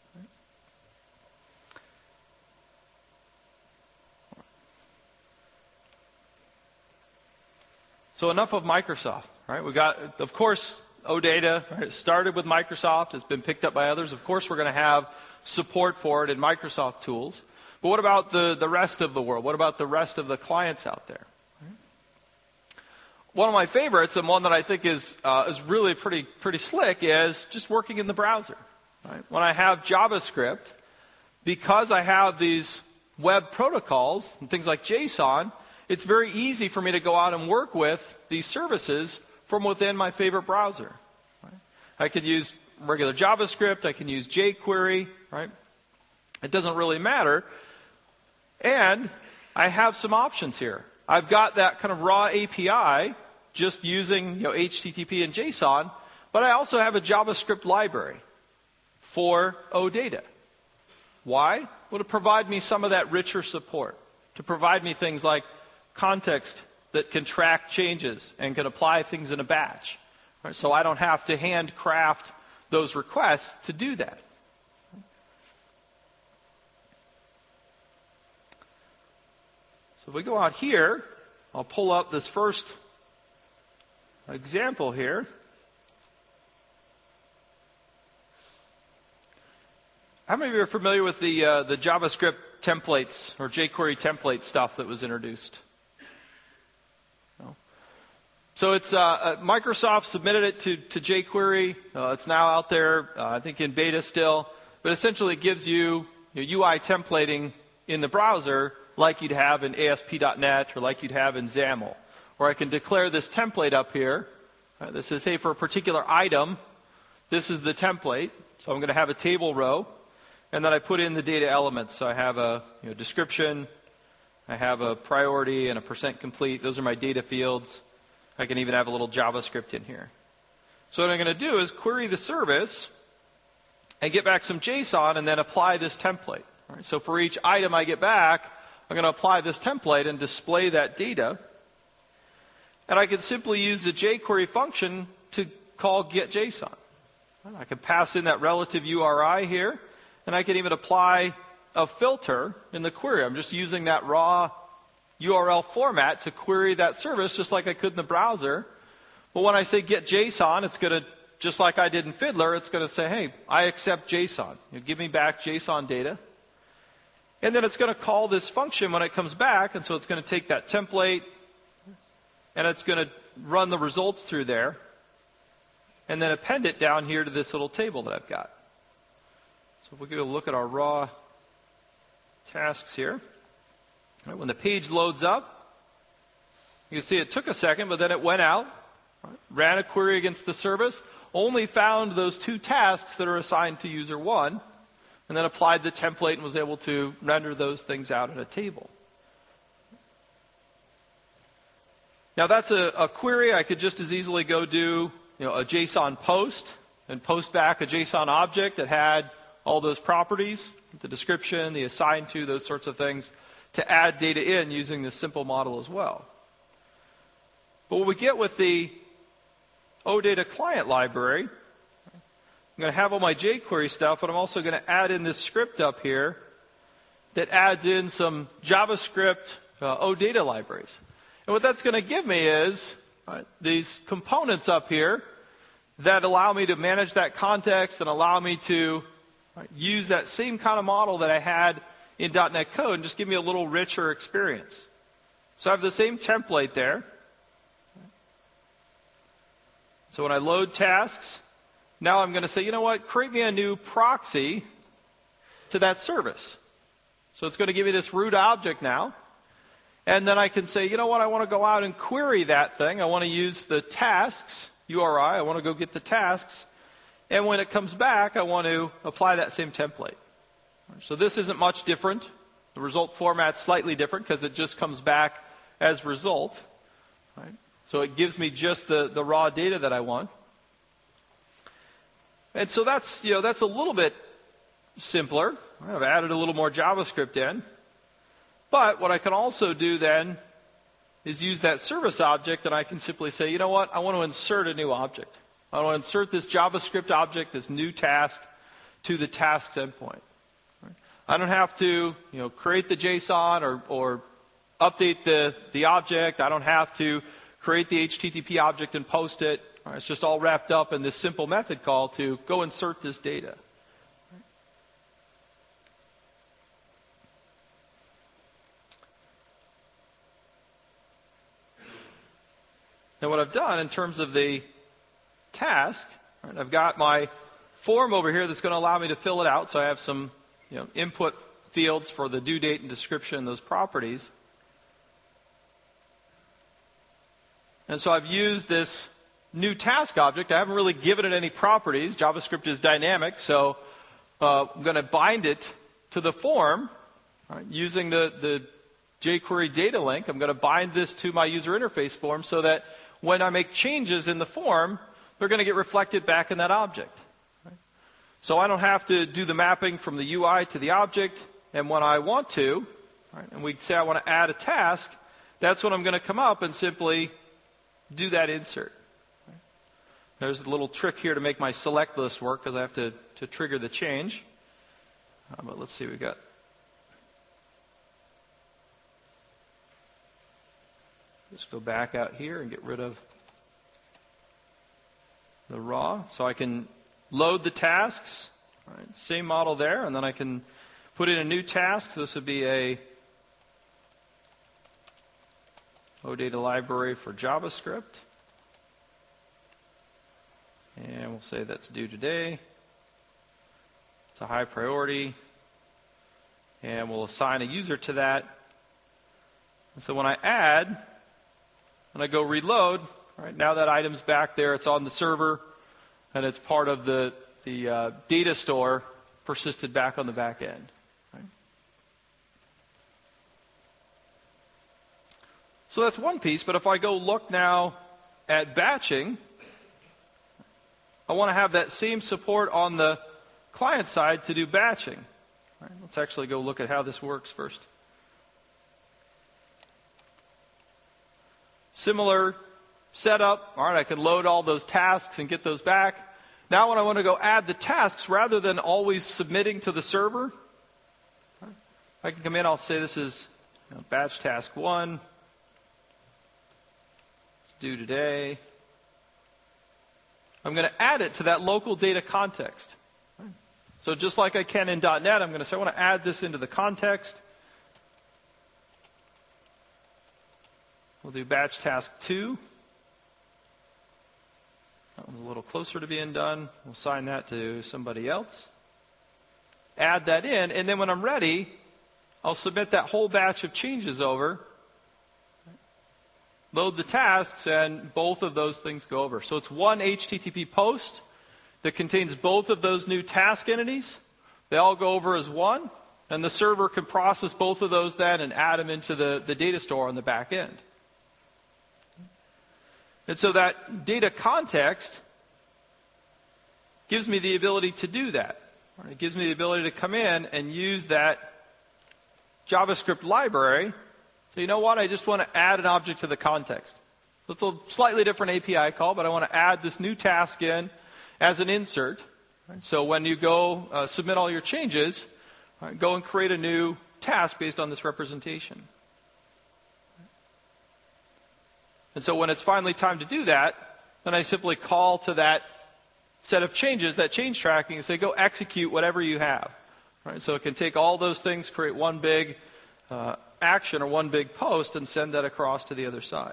So enough of Microsoft, right? We got, of course, OData. Right? It started with Microsoft. It's been picked up by others. Of course, we're going to have support for it in Microsoft tools. But what about the rest of the world? What about the rest of the clients out there? Right? One of my favorites, and one that I think is really pretty slick, is just working in the browser. Right? When I have JavaScript, because I have these web protocols and things like JSON, it's very easy for me to go out and work with these services from within my favorite browser. Right? I could use regular JavaScript. I can use jQuery. Right? It doesn't really matter. And I have some options here. I've got that kind of raw API just using HTTP and JSON, but I also have a JavaScript library for OData. Why? Well, to provide me some of that richer support, to provide me things like context that can track changes and can apply things in a batch. Right? So I don't have to handcraft those requests to do that. So if we go out here, I'll pull up this first example here. How many of you are familiar with the JavaScript templates or jQuery template stuff that was introduced? No? So it's Microsoft submitted it to jQuery. It's now out there, I think in beta still. But essentially it gives you UI templating in the browser like you'd have in ASP.NET or like you'd have in XAML. Or I can declare this template up here. This says, hey, for a particular item, this is the template. So I'm going to have a table row. And then I put in the data elements. So I have a description, I have a priority and a % complete. Those are my data fields. I can even have a little JavaScript in here. So what I'm going to do is query the service and get back some JSON and then apply this template. Right? So for each item I get back, I'm going to apply this template and display that data. And I can simply use the jQuery function to call getJSON. I can pass in that relative URI here, and I can even apply a filter in the query. I'm just using that raw URL format to query that service just like I could in the browser. But when I say getJSON, it's going to, just like I did in Fiddler, it's going to say, hey, I accept JSON. Give me back JSON data. And then it's going to call this function when it comes back, and so it's going to take that template, and it's going to run the results through there, and then append it down here to this little table that I've got. So if we go look at our raw tasks here, right, when the page loads up, you can see it took a second, but then it went out, right, ran a query against the service, only found those 2 tasks that are assigned to user 1, and then applied the template and was able to render those things out in a table. Now that's a query. I could just as easily go do a JSON post and post back a JSON object that had all those properties, the description, the assigned to, those sorts of things, to add data in using this simple model as well. But what we get with the OData client library, I'm going to have all my jQuery stuff, but I'm also going to add in this script up here that adds in some JavaScript OData libraries. And what that's going to give me is these components up here that allow me to manage that context and allow me to use that same kind of model that I had in .NET Code and just give me a little richer experience. So I have the same template there. So when I load tasks, now I'm going to say, you know what, create me a new proxy to that service. So it's going to give me this root object now. And then I can say, you know what, I want to go out and query that thing. I want to use the tasks URI. I want to go get the tasks. And when it comes back, I want to apply that same template. So this isn't much different. The result format's slightly different because it just comes back as result. Right? So it gives me just the raw data that I want. And so that's a little bit simpler. I've added a little more JavaScript in. But what I can also do then is use that service object, and I can simply say, you know what, I want to insert a new object. I want to insert this JavaScript object, this new task, to the tasks endpoint. Right? I don't have to create the JSON or update the object. I don't have to create the HTTP object and post it. Right? It's just all wrapped up in this simple method call to go insert this data. Now what I've done in terms of the task, right, I've got my form over here that's going to allow me to fill it out. So I have some input fields for the due date and description, those properties. And so I've used this new task object. I haven't really given it any properties. JavaScript is dynamic, so I'm going to bind it to the form, right, using the jQuery data link. I'm going to bind this to my user interface form so that when I make changes in the form, they're going to get reflected back in that object. Right? So I don't have to do the mapping from the UI to the object. And when I want to, right, and we say I want to add a task, that's when I'm going to come up and simply do that insert. Right? There's a little trick here to make my select list work because I have to trigger the change. But let's see, we've got just go back out here and get rid of the raw. So I can load the tasks, right, same model there, and then I can put in a new task. So this would be a OData library for JavaScript. And we'll say that's due today. It's a high priority. And we'll assign a user to that. And so when I add, and I go reload, right, now that item's back there, it's on the server, and it's part of the data store persisted back on the back end. Right? So that's one piece, but if I go look now at batching, I want to have that same support on the client side to do batching. Right? Let's actually go look at how this works first. Similar setup. All right, I can load all those tasks and get those back. Now when I want to go add the tasks, rather than always submitting to the server, I can come in, I'll say this is batch task 1. It's due today. I'm going to add it to that local data context. So just like I can in .NET, I'm going to say I want to add this into the context. We'll do batch task 2. That one's a little closer to being done. We'll assign that to somebody else. Add that in, and then when I'm ready, I'll submit that whole batch of changes over, load the tasks, and both of those things go over. So it's one HTTP post that contains both of those new task entities. They all go over as one, and the server can process both of those then and add them into the data store on the back end. And so that data context gives me the ability to do that. It gives me the ability to come in and use that JavaScript library. So you know what? I just want to add an object to the context. So it's a slightly different API call, but I want to add this new task in as an insert. So when you go submit all your changes, go and create a new task based on this representation. And so when it's finally time to do that, then I simply call to that set of changes, that change tracking, and say, go execute whatever you have. Right? So it can take all those things, create one big action or one big post, and send that across to the other side.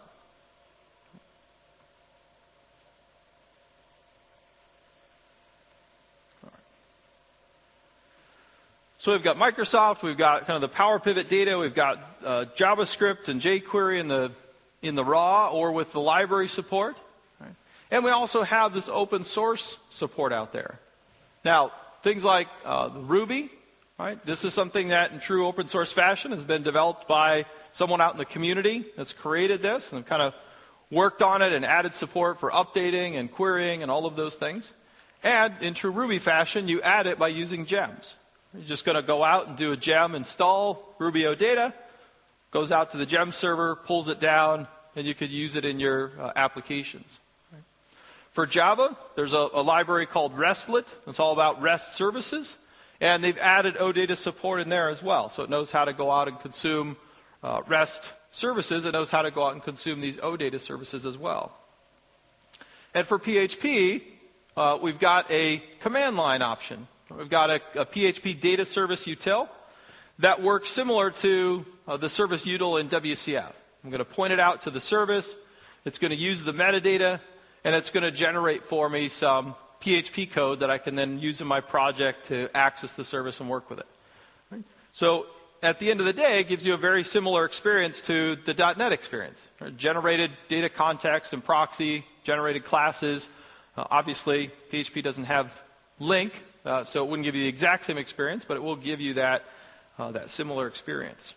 So we've got Microsoft, we've got kind of the Power Pivot data, we've got JavaScript and jQuery in the raw or with the library support. Right? And we also have this open source support out there. Now, things like Ruby, right? This is something that in true open source fashion has been developed by someone out in the community that's created this and kind of worked on it and added support for updating and querying and all of those things. And in true Ruby fashion, you add it by using gems. You're just going to go out and do a gem install, Rubio data, goes out to the gem server, pulls it down, and you could use it in your applications. Right? For Java, there's a library called RESTlet. It's all about REST services. And they've added OData support in there as well. So it knows how to go out and consume REST services. It knows how to go out and consume these OData services as well. And for PHP, we've got a command line option. We've got a PHP data service util that works similar to the service util in WCF. I'm going to point it out to the service. It's going to use the metadata, and it's going to generate for me some PHP code that I can then use in my project to access the service and work with it. Right? So at the end of the day, it gives you a very similar experience to the .NET experience. Right? Generated data context and proxy, generated classes. Obviously, PHP doesn't have link, so it wouldn't give you the exact same experience, but it will give you that similar experience.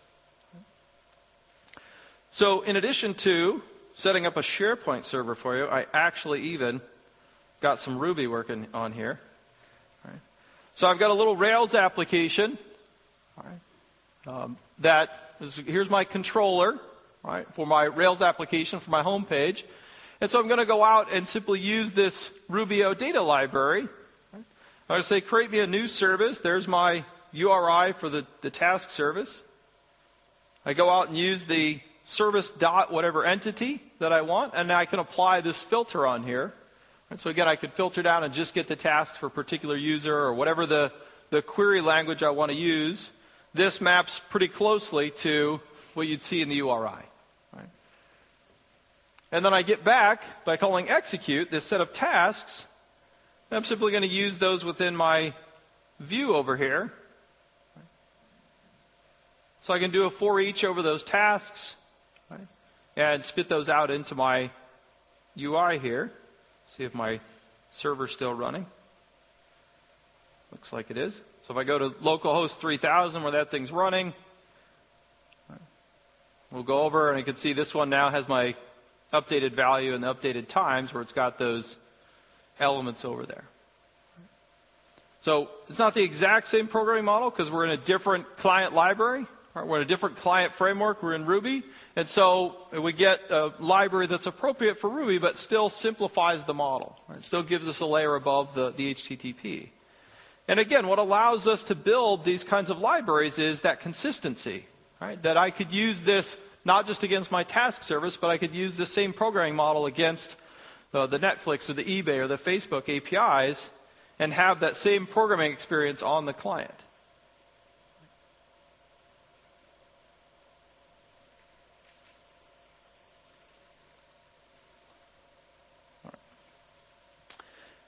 So in addition to setting up a SharePoint server for you, I actually even got some Ruby working on here. All right. So I've got a little Rails application. All right. Here's my controller, right, for my Rails application for my home page. And so I'm going to go out and simply use this Rubio data library. Right. I'm going to say, create me a new service. There's my URI for the task service. I go out and use the service dot whatever entity that I want, and I can apply this filter on here. And so again, I could filter down and just get the task for a particular user or whatever the query language I want to use. This maps pretty closely to what you'd see in the URI. Right? And then I get back by calling execute this set of tasks. I'm simply going to use those within my view over here. So I can do a for each over those tasks, right, and spit those out into my UI here. See if my server's still running. Looks like it is. So if I go to localhost 3000 where that thing's running, we'll go over and you can see this one now has my updated value and the updated times where it's got those elements over there. So it's not the exact same programming model because we're in a different client library. Right? We're in a different client framework. We're in Ruby. And so we get a library that's appropriate for Ruby but still simplifies the model. Right? It still gives us a layer above the HTTP. And again, what allows us to build these kinds of libraries is that consistency. Right? That I could use this not just against my task service, but I could use the same programming model against the Netflix or the eBay or the Facebook APIs and have that same programming experience on the client.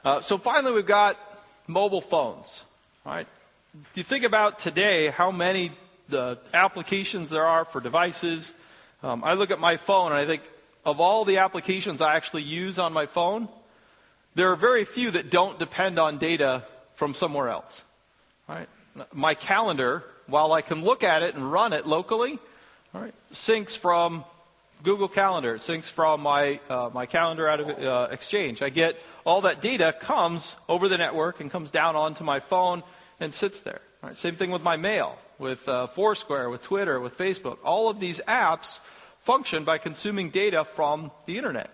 So finally, we've got mobile phones. Right? If you think about today, how many applications there are for devices, I look at my phone and I think of all the applications I actually use on my phone, there are very few that don't depend on data from somewhere else. Right? My calendar, while I can look at it and run it locally, right, syncs from Google Calendar, it syncs from my calendar out of Exchange. I get all that data comes over the network and comes down onto my phone and sits there. Right? Same thing with my mail, with Foursquare, with Twitter, with Facebook. All of these apps function by consuming data from the internet.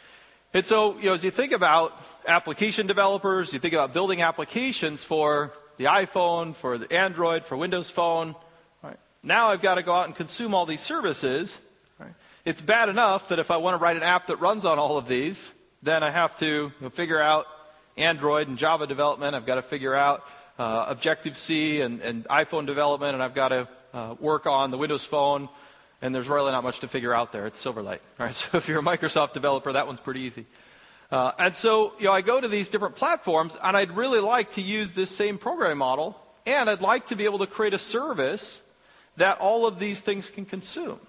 And so, as you think about application developers, you think about building applications for the iPhone, for the Android, for Windows Phone. Right? Now I've got to go out and consume all these services. Right? It's bad enough that if I want to write an app that runs on all of these, then I have to figure out Android and Java development. I've got to figure out Objective-C and iPhone development, and I've got to work on the Windows Phone, and there's really not much to figure out there. It's Silverlight. Right? So if you're a Microsoft developer, that one's pretty easy. And so I go to these different platforms, and I'd really like to use this same programming model, and I'd like to be able to create a service that all of these things can consume.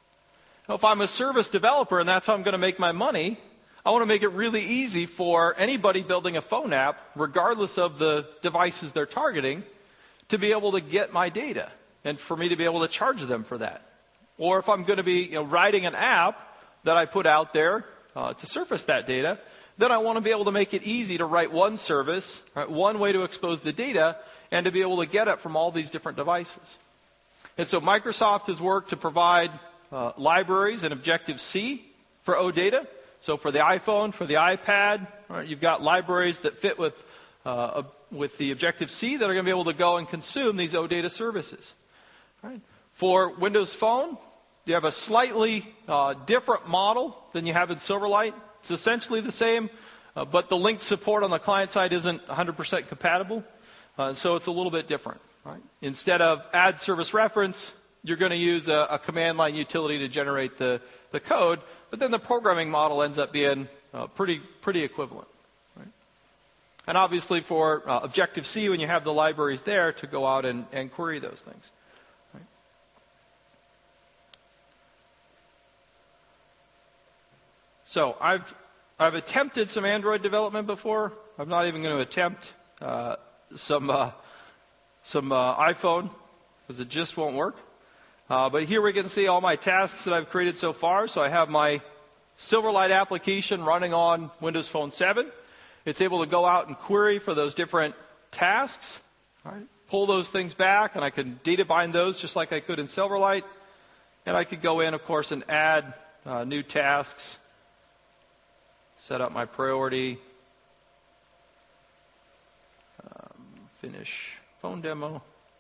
Now, if I'm a service developer and that's how I'm going to make my money, I want to make it really easy for anybody building a phone app, regardless of the devices they're targeting, to be able to get my data and for me to be able to charge them for that. Or if I'm going to be writing an app that I put out there to surface that data, then I want to be able to make it easy to write one service, right, one way to expose the data, and to be able to get it from all these different devices. And so Microsoft has worked to provide libraries in Objective-C for OData. So for the iPhone, for the iPad, right, you've got libraries that fit with the Objective-C that are going to be able to go and consume these OData services. Right? For Windows Phone, you have a slightly different model than you have in Silverlight. It's essentially the same, but the link support on the client side isn't 100% compatible, so it's a little bit different. Right? Instead of add service reference, you're going to use a command line utility to generate the code, but then the programming model ends up being pretty equivalent. Right? And obviously for Objective-C, when you have the libraries there to go out and query those things. Right? So I've attempted some Android development before. I'm not even going to attempt some iPhone because it just won't work. But here we can see all my tasks that I've created so far. So I have my Silverlight application running on Windows Phone 7. It's able to go out and query for those different tasks, right? Pull those things back, and I can data bind those just like I could in Silverlight. And I could go in, of course, and add new tasks, set up my priority, finish phone demo.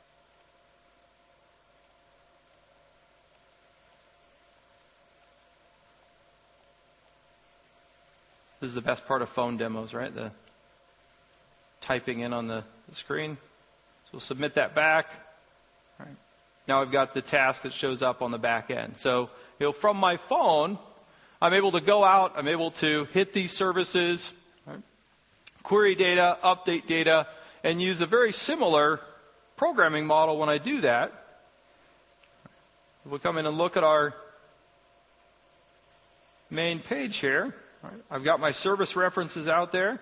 This is the best part of phone demos, right? The typing in on the screen. So we'll submit that back. All right. Now I've got the task that shows up on the back end. So from my phone, I'm able to go out, I'm able to hit these services, right? Query data, update data, and use a very similar programming model when I do that. We'll come in and look at our main page here. Right. I've got my service references out there.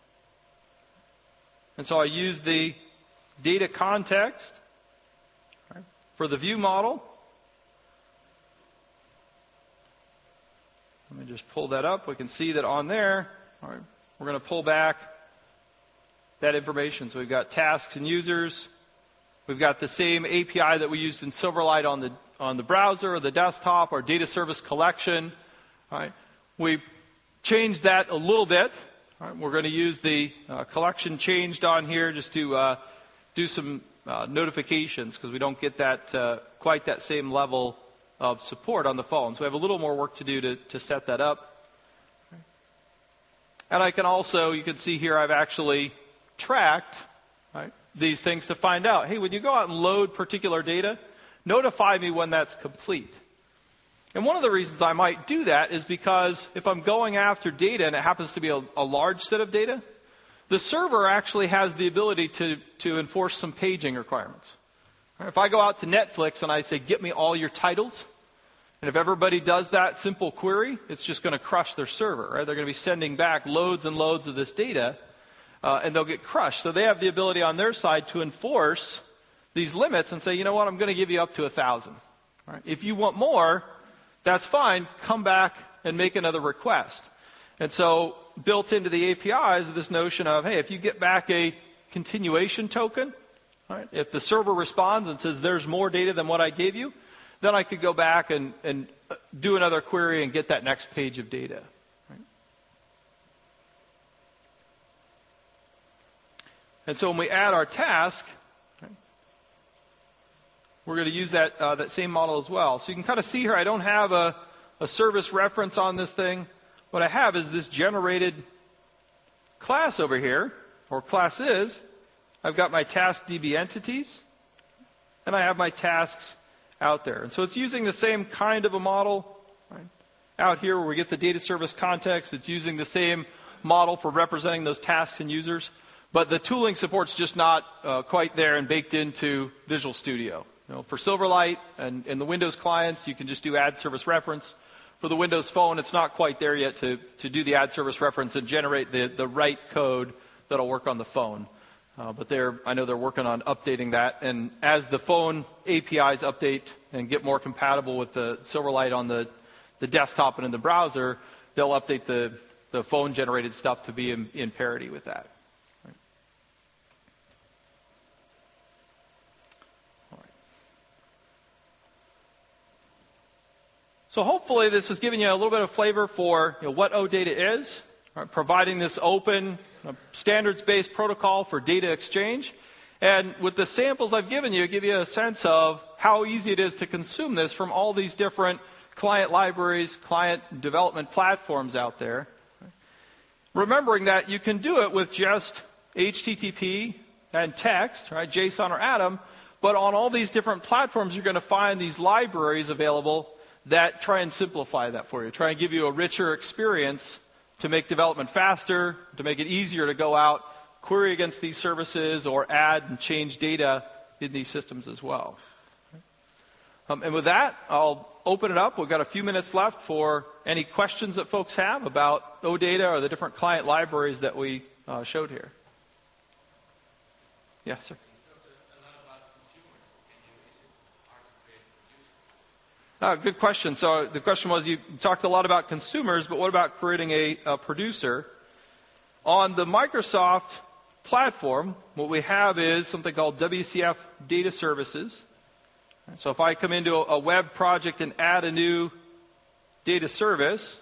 And so I use the data context, right, for the view model. Let me just pull that up. We can see that on there, all right, we're going to pull back that information. So we've got tasks and users. We've got the same API that we used in Silverlight on the browser or the desktop, our data service collection. All right. We changed that a little bit. All right, we're going to use the collection changed on here just to do some notifications because we don't get that quite that same level of support on the phone. So we have a little more work to do to set that up. Okay. And I can also, you can see here, I've actually tracked, right, these things to find out, hey, when you go out and load particular data, notify me when that's complete. And one of the reasons I might do that is because if I'm going after data and it happens to be a large set of data, the server actually has the ability to enforce some paging requirements. If I go out to Netflix and I say, get me all your titles, and if everybody does that simple query, it's just going to crush their server, right? They're going to be sending back loads and loads of this data, and they'll get crushed. So they have the ability on their side to enforce these limits and say, you know what, I'm going to give you up to 1,000. Right? If you want more, that's fine. Come back and make another request. And so built into the APIs is this notion of, hey, if you get back a continuation token, right, if the server responds and says there's more data than what I gave you, then I could go back and do another query and get that next page of data. Right? And so when we add our task, right, we're going to use that same model as well. So you can kind of see here I don't have a service reference on this thing. What I have is this generated class over here, or classes. I've got my task DB entities, and I have my tasks out there. And so it's using the same kind of a model. Right? Out here where we get the data service context, it's using the same model for representing those tasks and users. But the tooling support's just not quite there and baked into Visual Studio. You know, for Silverlight and in the Windows clients, you can just do add service reference. For the Windows Phone, it's not quite there yet to do the add service reference and generate the right code that'll work on the phone. But I know they're working on updating that. And as the phone APIs update and get more compatible with the Silverlight on the desktop and in the browser, they'll update the phone-generated stuff to be in parity with that. Right. All right. So hopefully this has given you a little bit of flavor for what OData is, right, providing this open, standards-based protocol for data exchange. And with the samples I've given you, give you a sense of how easy it is to consume this from all these different client libraries, client development platforms out there. Remembering that you can do it with just HTTP and text, right, JSON or Atom, but on all these different platforms you're going to find these libraries available that try and simplify that for you, try and give you a richer experience to make development faster, to make it easier to go out, query against these services, or add and change data in these systems as well. And with that, I'll open it up. We've got a few minutes left for any questions that folks have about OData or the different client libraries that we showed here. Yes, sir. Good question. So the question was, you talked a lot about consumers, but what about creating a producer? On the Microsoft platform, what we have is something called WCF Data Services. So if I come into a web project and add a new data service,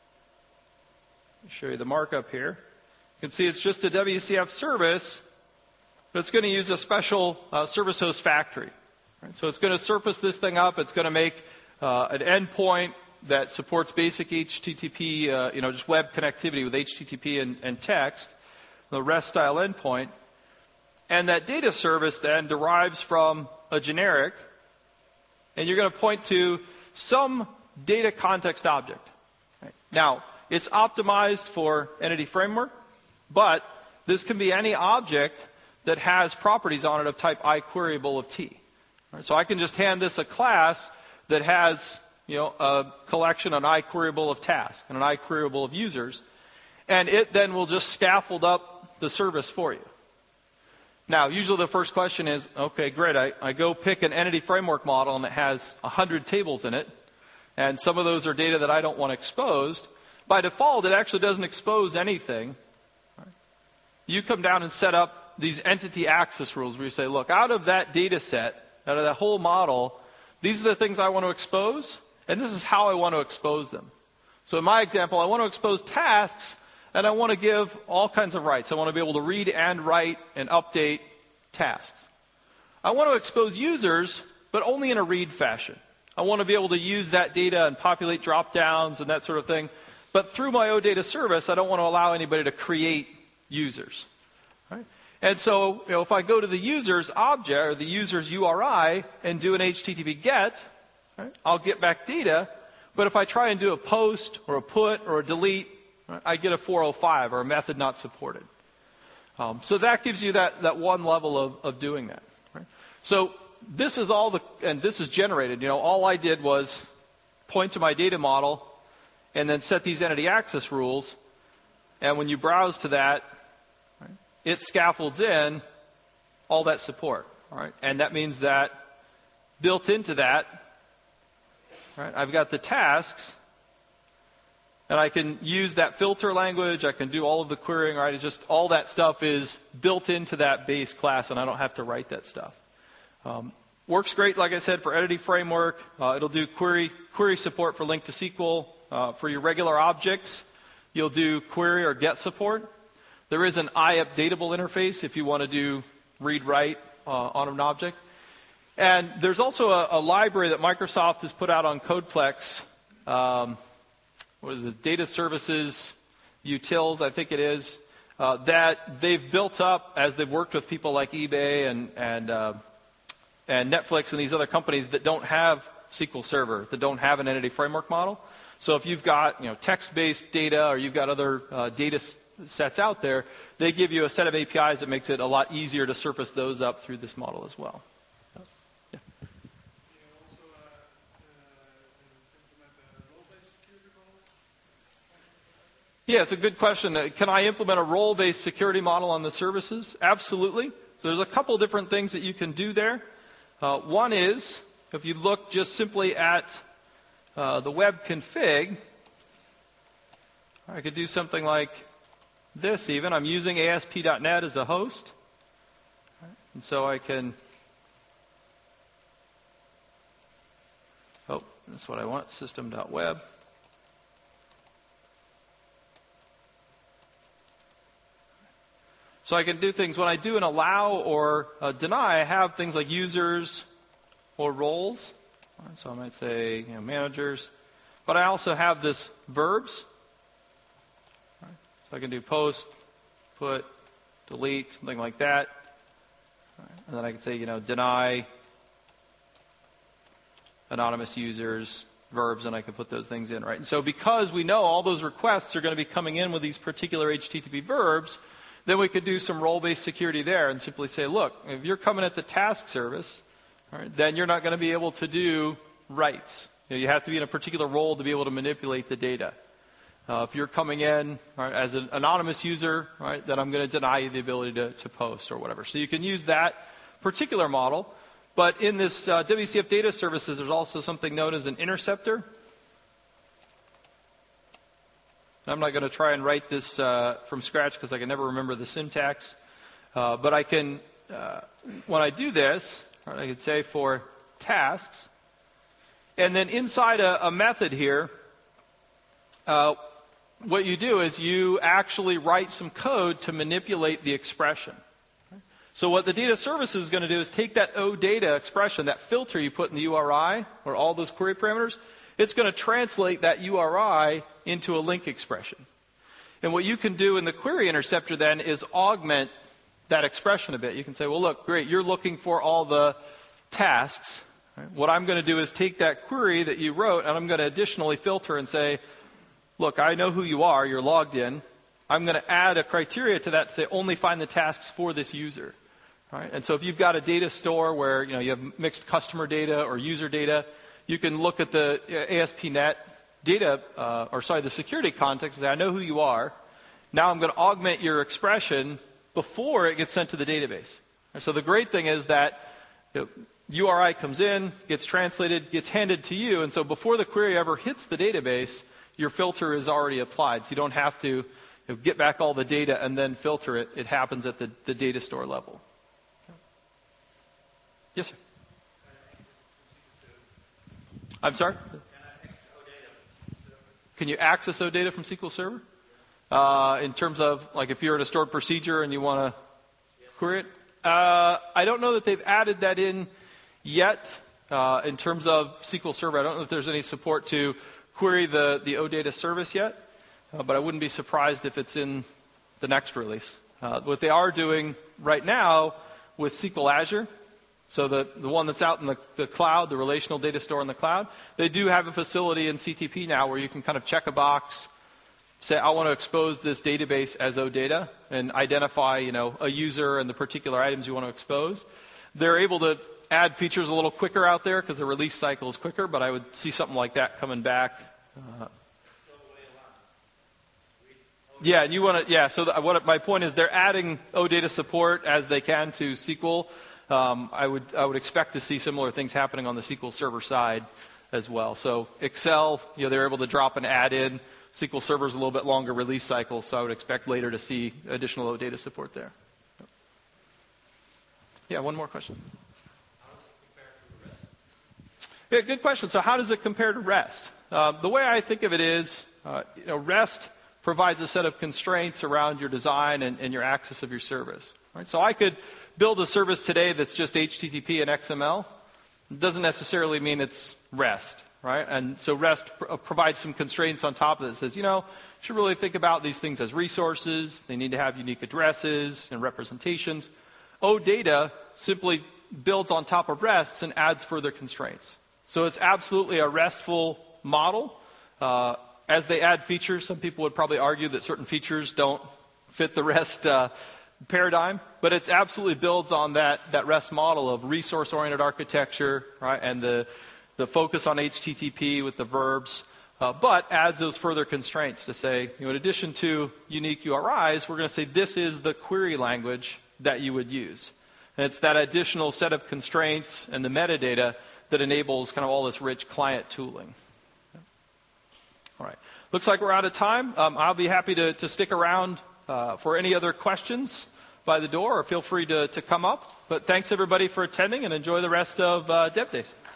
I'll show you the markup here. You can see it's just a WCF service, but it's going to use a special service host factory. Right? So it's going to surface this thing up. It's going to make an endpoint that supports basic HTTP, just web connectivity with HTTP and text, the REST-style endpoint. And that data service then derives from a generic, and you're going to point to some data context object. Right? Now, it's optimized for Entity Framework, but this can be any object that has properties on it of type iQueryable of T. Right? So I can just hand this a class that has, a collection, an iQueryable of tasks and an iQueryable of users, and it then will just scaffold up the service for you. Now, usually the first question is, okay, great, I go pick an Entity Framework model and it has 100 tables in it, and some of those are data that I don't want exposed. By default, it actually doesn't expose anything. Right? You come down and set up these entity access rules where you say, look, out of that data set, out of that whole model, these are the things I want to expose, and this is how I want to expose them. So in my example, I want to expose tasks, and I want to give all kinds of rights. I want to be able to read and write and update tasks. I want to expose users, but only in a read fashion. I want to be able to use that data and populate drop-downs and that sort of thing. But through my OData service, I don't want to allow anybody to create users. Right? And so, if I go to the user's object, or the user's URI, and do an HTTP GET, right, I'll get back data. But if I try and do a post, or a put, or a delete, right, I get a 405, or a method not supported. So that gives you that one level of doing that. Right? So this is and this is generated. All I did was point to my data model and then set these entity access rules. And when you browse to that, right, it scaffolds in all that support. All right? And that means that built into that, right, I've got the tasks, and I can use that filter language. I can do all of the querying. Right? It's just all that stuff is built into that base class, and I don't have to write that stuff. Works great, like I said, for Entity Framework. It'll do query support for link to SQL. For your regular objects, you'll do query or get support. There is an iUpdatable interface if you want to do read-write on an object. And there's also a library that Microsoft has put out on CodePlex. What is it? Data Services Utils, I think it is, that they've built up as they've worked with people like eBay and Netflix and these other companies that don't have SQL Server, that don't have an entity framework model. So if you've got text-based data or you've got other data sets out there, they give you a set of APIs that makes it a lot easier to surface those up through this model as well. Yeah. Yeah, it's a good question. Can I implement a role-based security model on the services? Absolutely. So there's a couple different things that you can do there. One is, if you look just simply at the web config, I could do something like this even. I'm using ASP.NET as a host. And so I can, that's what I want, system.web. So I can do things, when I do an allow or deny, I have things like users or roles. So I might say managers. But I also have this verbs. So I can do post, put, delete, something like that. And then I can say, deny anonymous users, verbs, and I can put those things in, right? And so because we know all those requests are going to be coming in with these particular HTTP verbs, then we could do some role-based security there and simply say, look, if you're coming at the task service, right, then you're not going to be able to do writes. You have to be in a particular role to be able to manipulate the data. If you're coming in as an anonymous user, right, then I'm going to deny you the ability to post or whatever. So you can use that particular model. But in this WCF data services, there's also something known as an interceptor. I'm not going to try and write this from scratch because I can never remember the syntax. But I can, when I do this, I could say for tasks, and then inside a method here, what you do is you actually write some code to manipulate the expression. So what the data service is going to do is take that OData expression, that filter you put in the URI, or all those query parameters, it's going to translate that URI into a link expression. And what you can do in the query interceptor then is augment that expression a bit. You can say, well, look, great, you're looking for all the tasks. Right? What I'm going to do is take that query that you wrote, and I'm going to additionally filter and say, look, I know who you are, you're logged in. I'm going to add a criteria to that to say only find the tasks for this user. Right? And so if you've got a data store where you have mixed customer data or user data, you can look at the ASP.NET data, the security context and say, I know who you are. Now I'm going to augment your expression before it gets sent to the database. And so the great thing is that URI comes in, gets translated, gets handed to you, and so before the query ever hits the database, your filter is already applied. So you don't have to get back all the data and then filter it. It happens at the data store level. Yes, sir. I'm sorry? Can you access OData from SQL Server? In terms of, like, if you're in a stored procedure and you want to query it? I don't know that they've added that in yet. In terms of SQL Server, I don't know if there's any support to query the OData service yet. But I wouldn't be surprised if it's in the next release. What they are doing right now with SQL Azure, so the one that's out in the cloud, the relational data store in the cloud, they do have a facility in CTP now where you can kind of check a box, say, I want to expose this database as OData and identify, a user and the particular items you want to expose. They're able to add features a little quicker out there because the release cycle is quicker, but I would see something like that coming back. Yeah, and you want to, so my point is they're adding OData support as they can to SQL. I would expect to see similar things happening on the SQL Server side as well. So Excel, they're able to drop an add in. SQL Server's a little bit longer release cycle, so I would expect later to see additional OData support there. Yeah, one more question. How does it compare to REST? Yeah, good question. So how does it compare to REST? The way I think of it is, REST provides a set of constraints around your design and your access of your service. Right? So I could build a service today that's just HTTP and XML. It doesn't necessarily mean it's REST. Right? And so REST provides some constraints on top of it. It says, you should really think about these things as resources. They need to have unique addresses and representations. OData simply builds on top of REST and adds further constraints. So it's absolutely a RESTful model. As they add features, some people would probably argue that certain features don't fit the REST paradigm, but it absolutely builds on that REST model of resource-oriented architecture, right, and the focus on HTTP with the verbs, but adds those further constraints to say, in addition to unique URIs, we're going to say this is the query language that you would use. And it's that additional set of constraints and the metadata that enables kind of all this rich client tooling. All right. Looks like we're out of time. I'll be happy to stick around for any other questions by the door, or feel free to come up. But thanks, everybody, for attending, and enjoy the rest of Dev Days.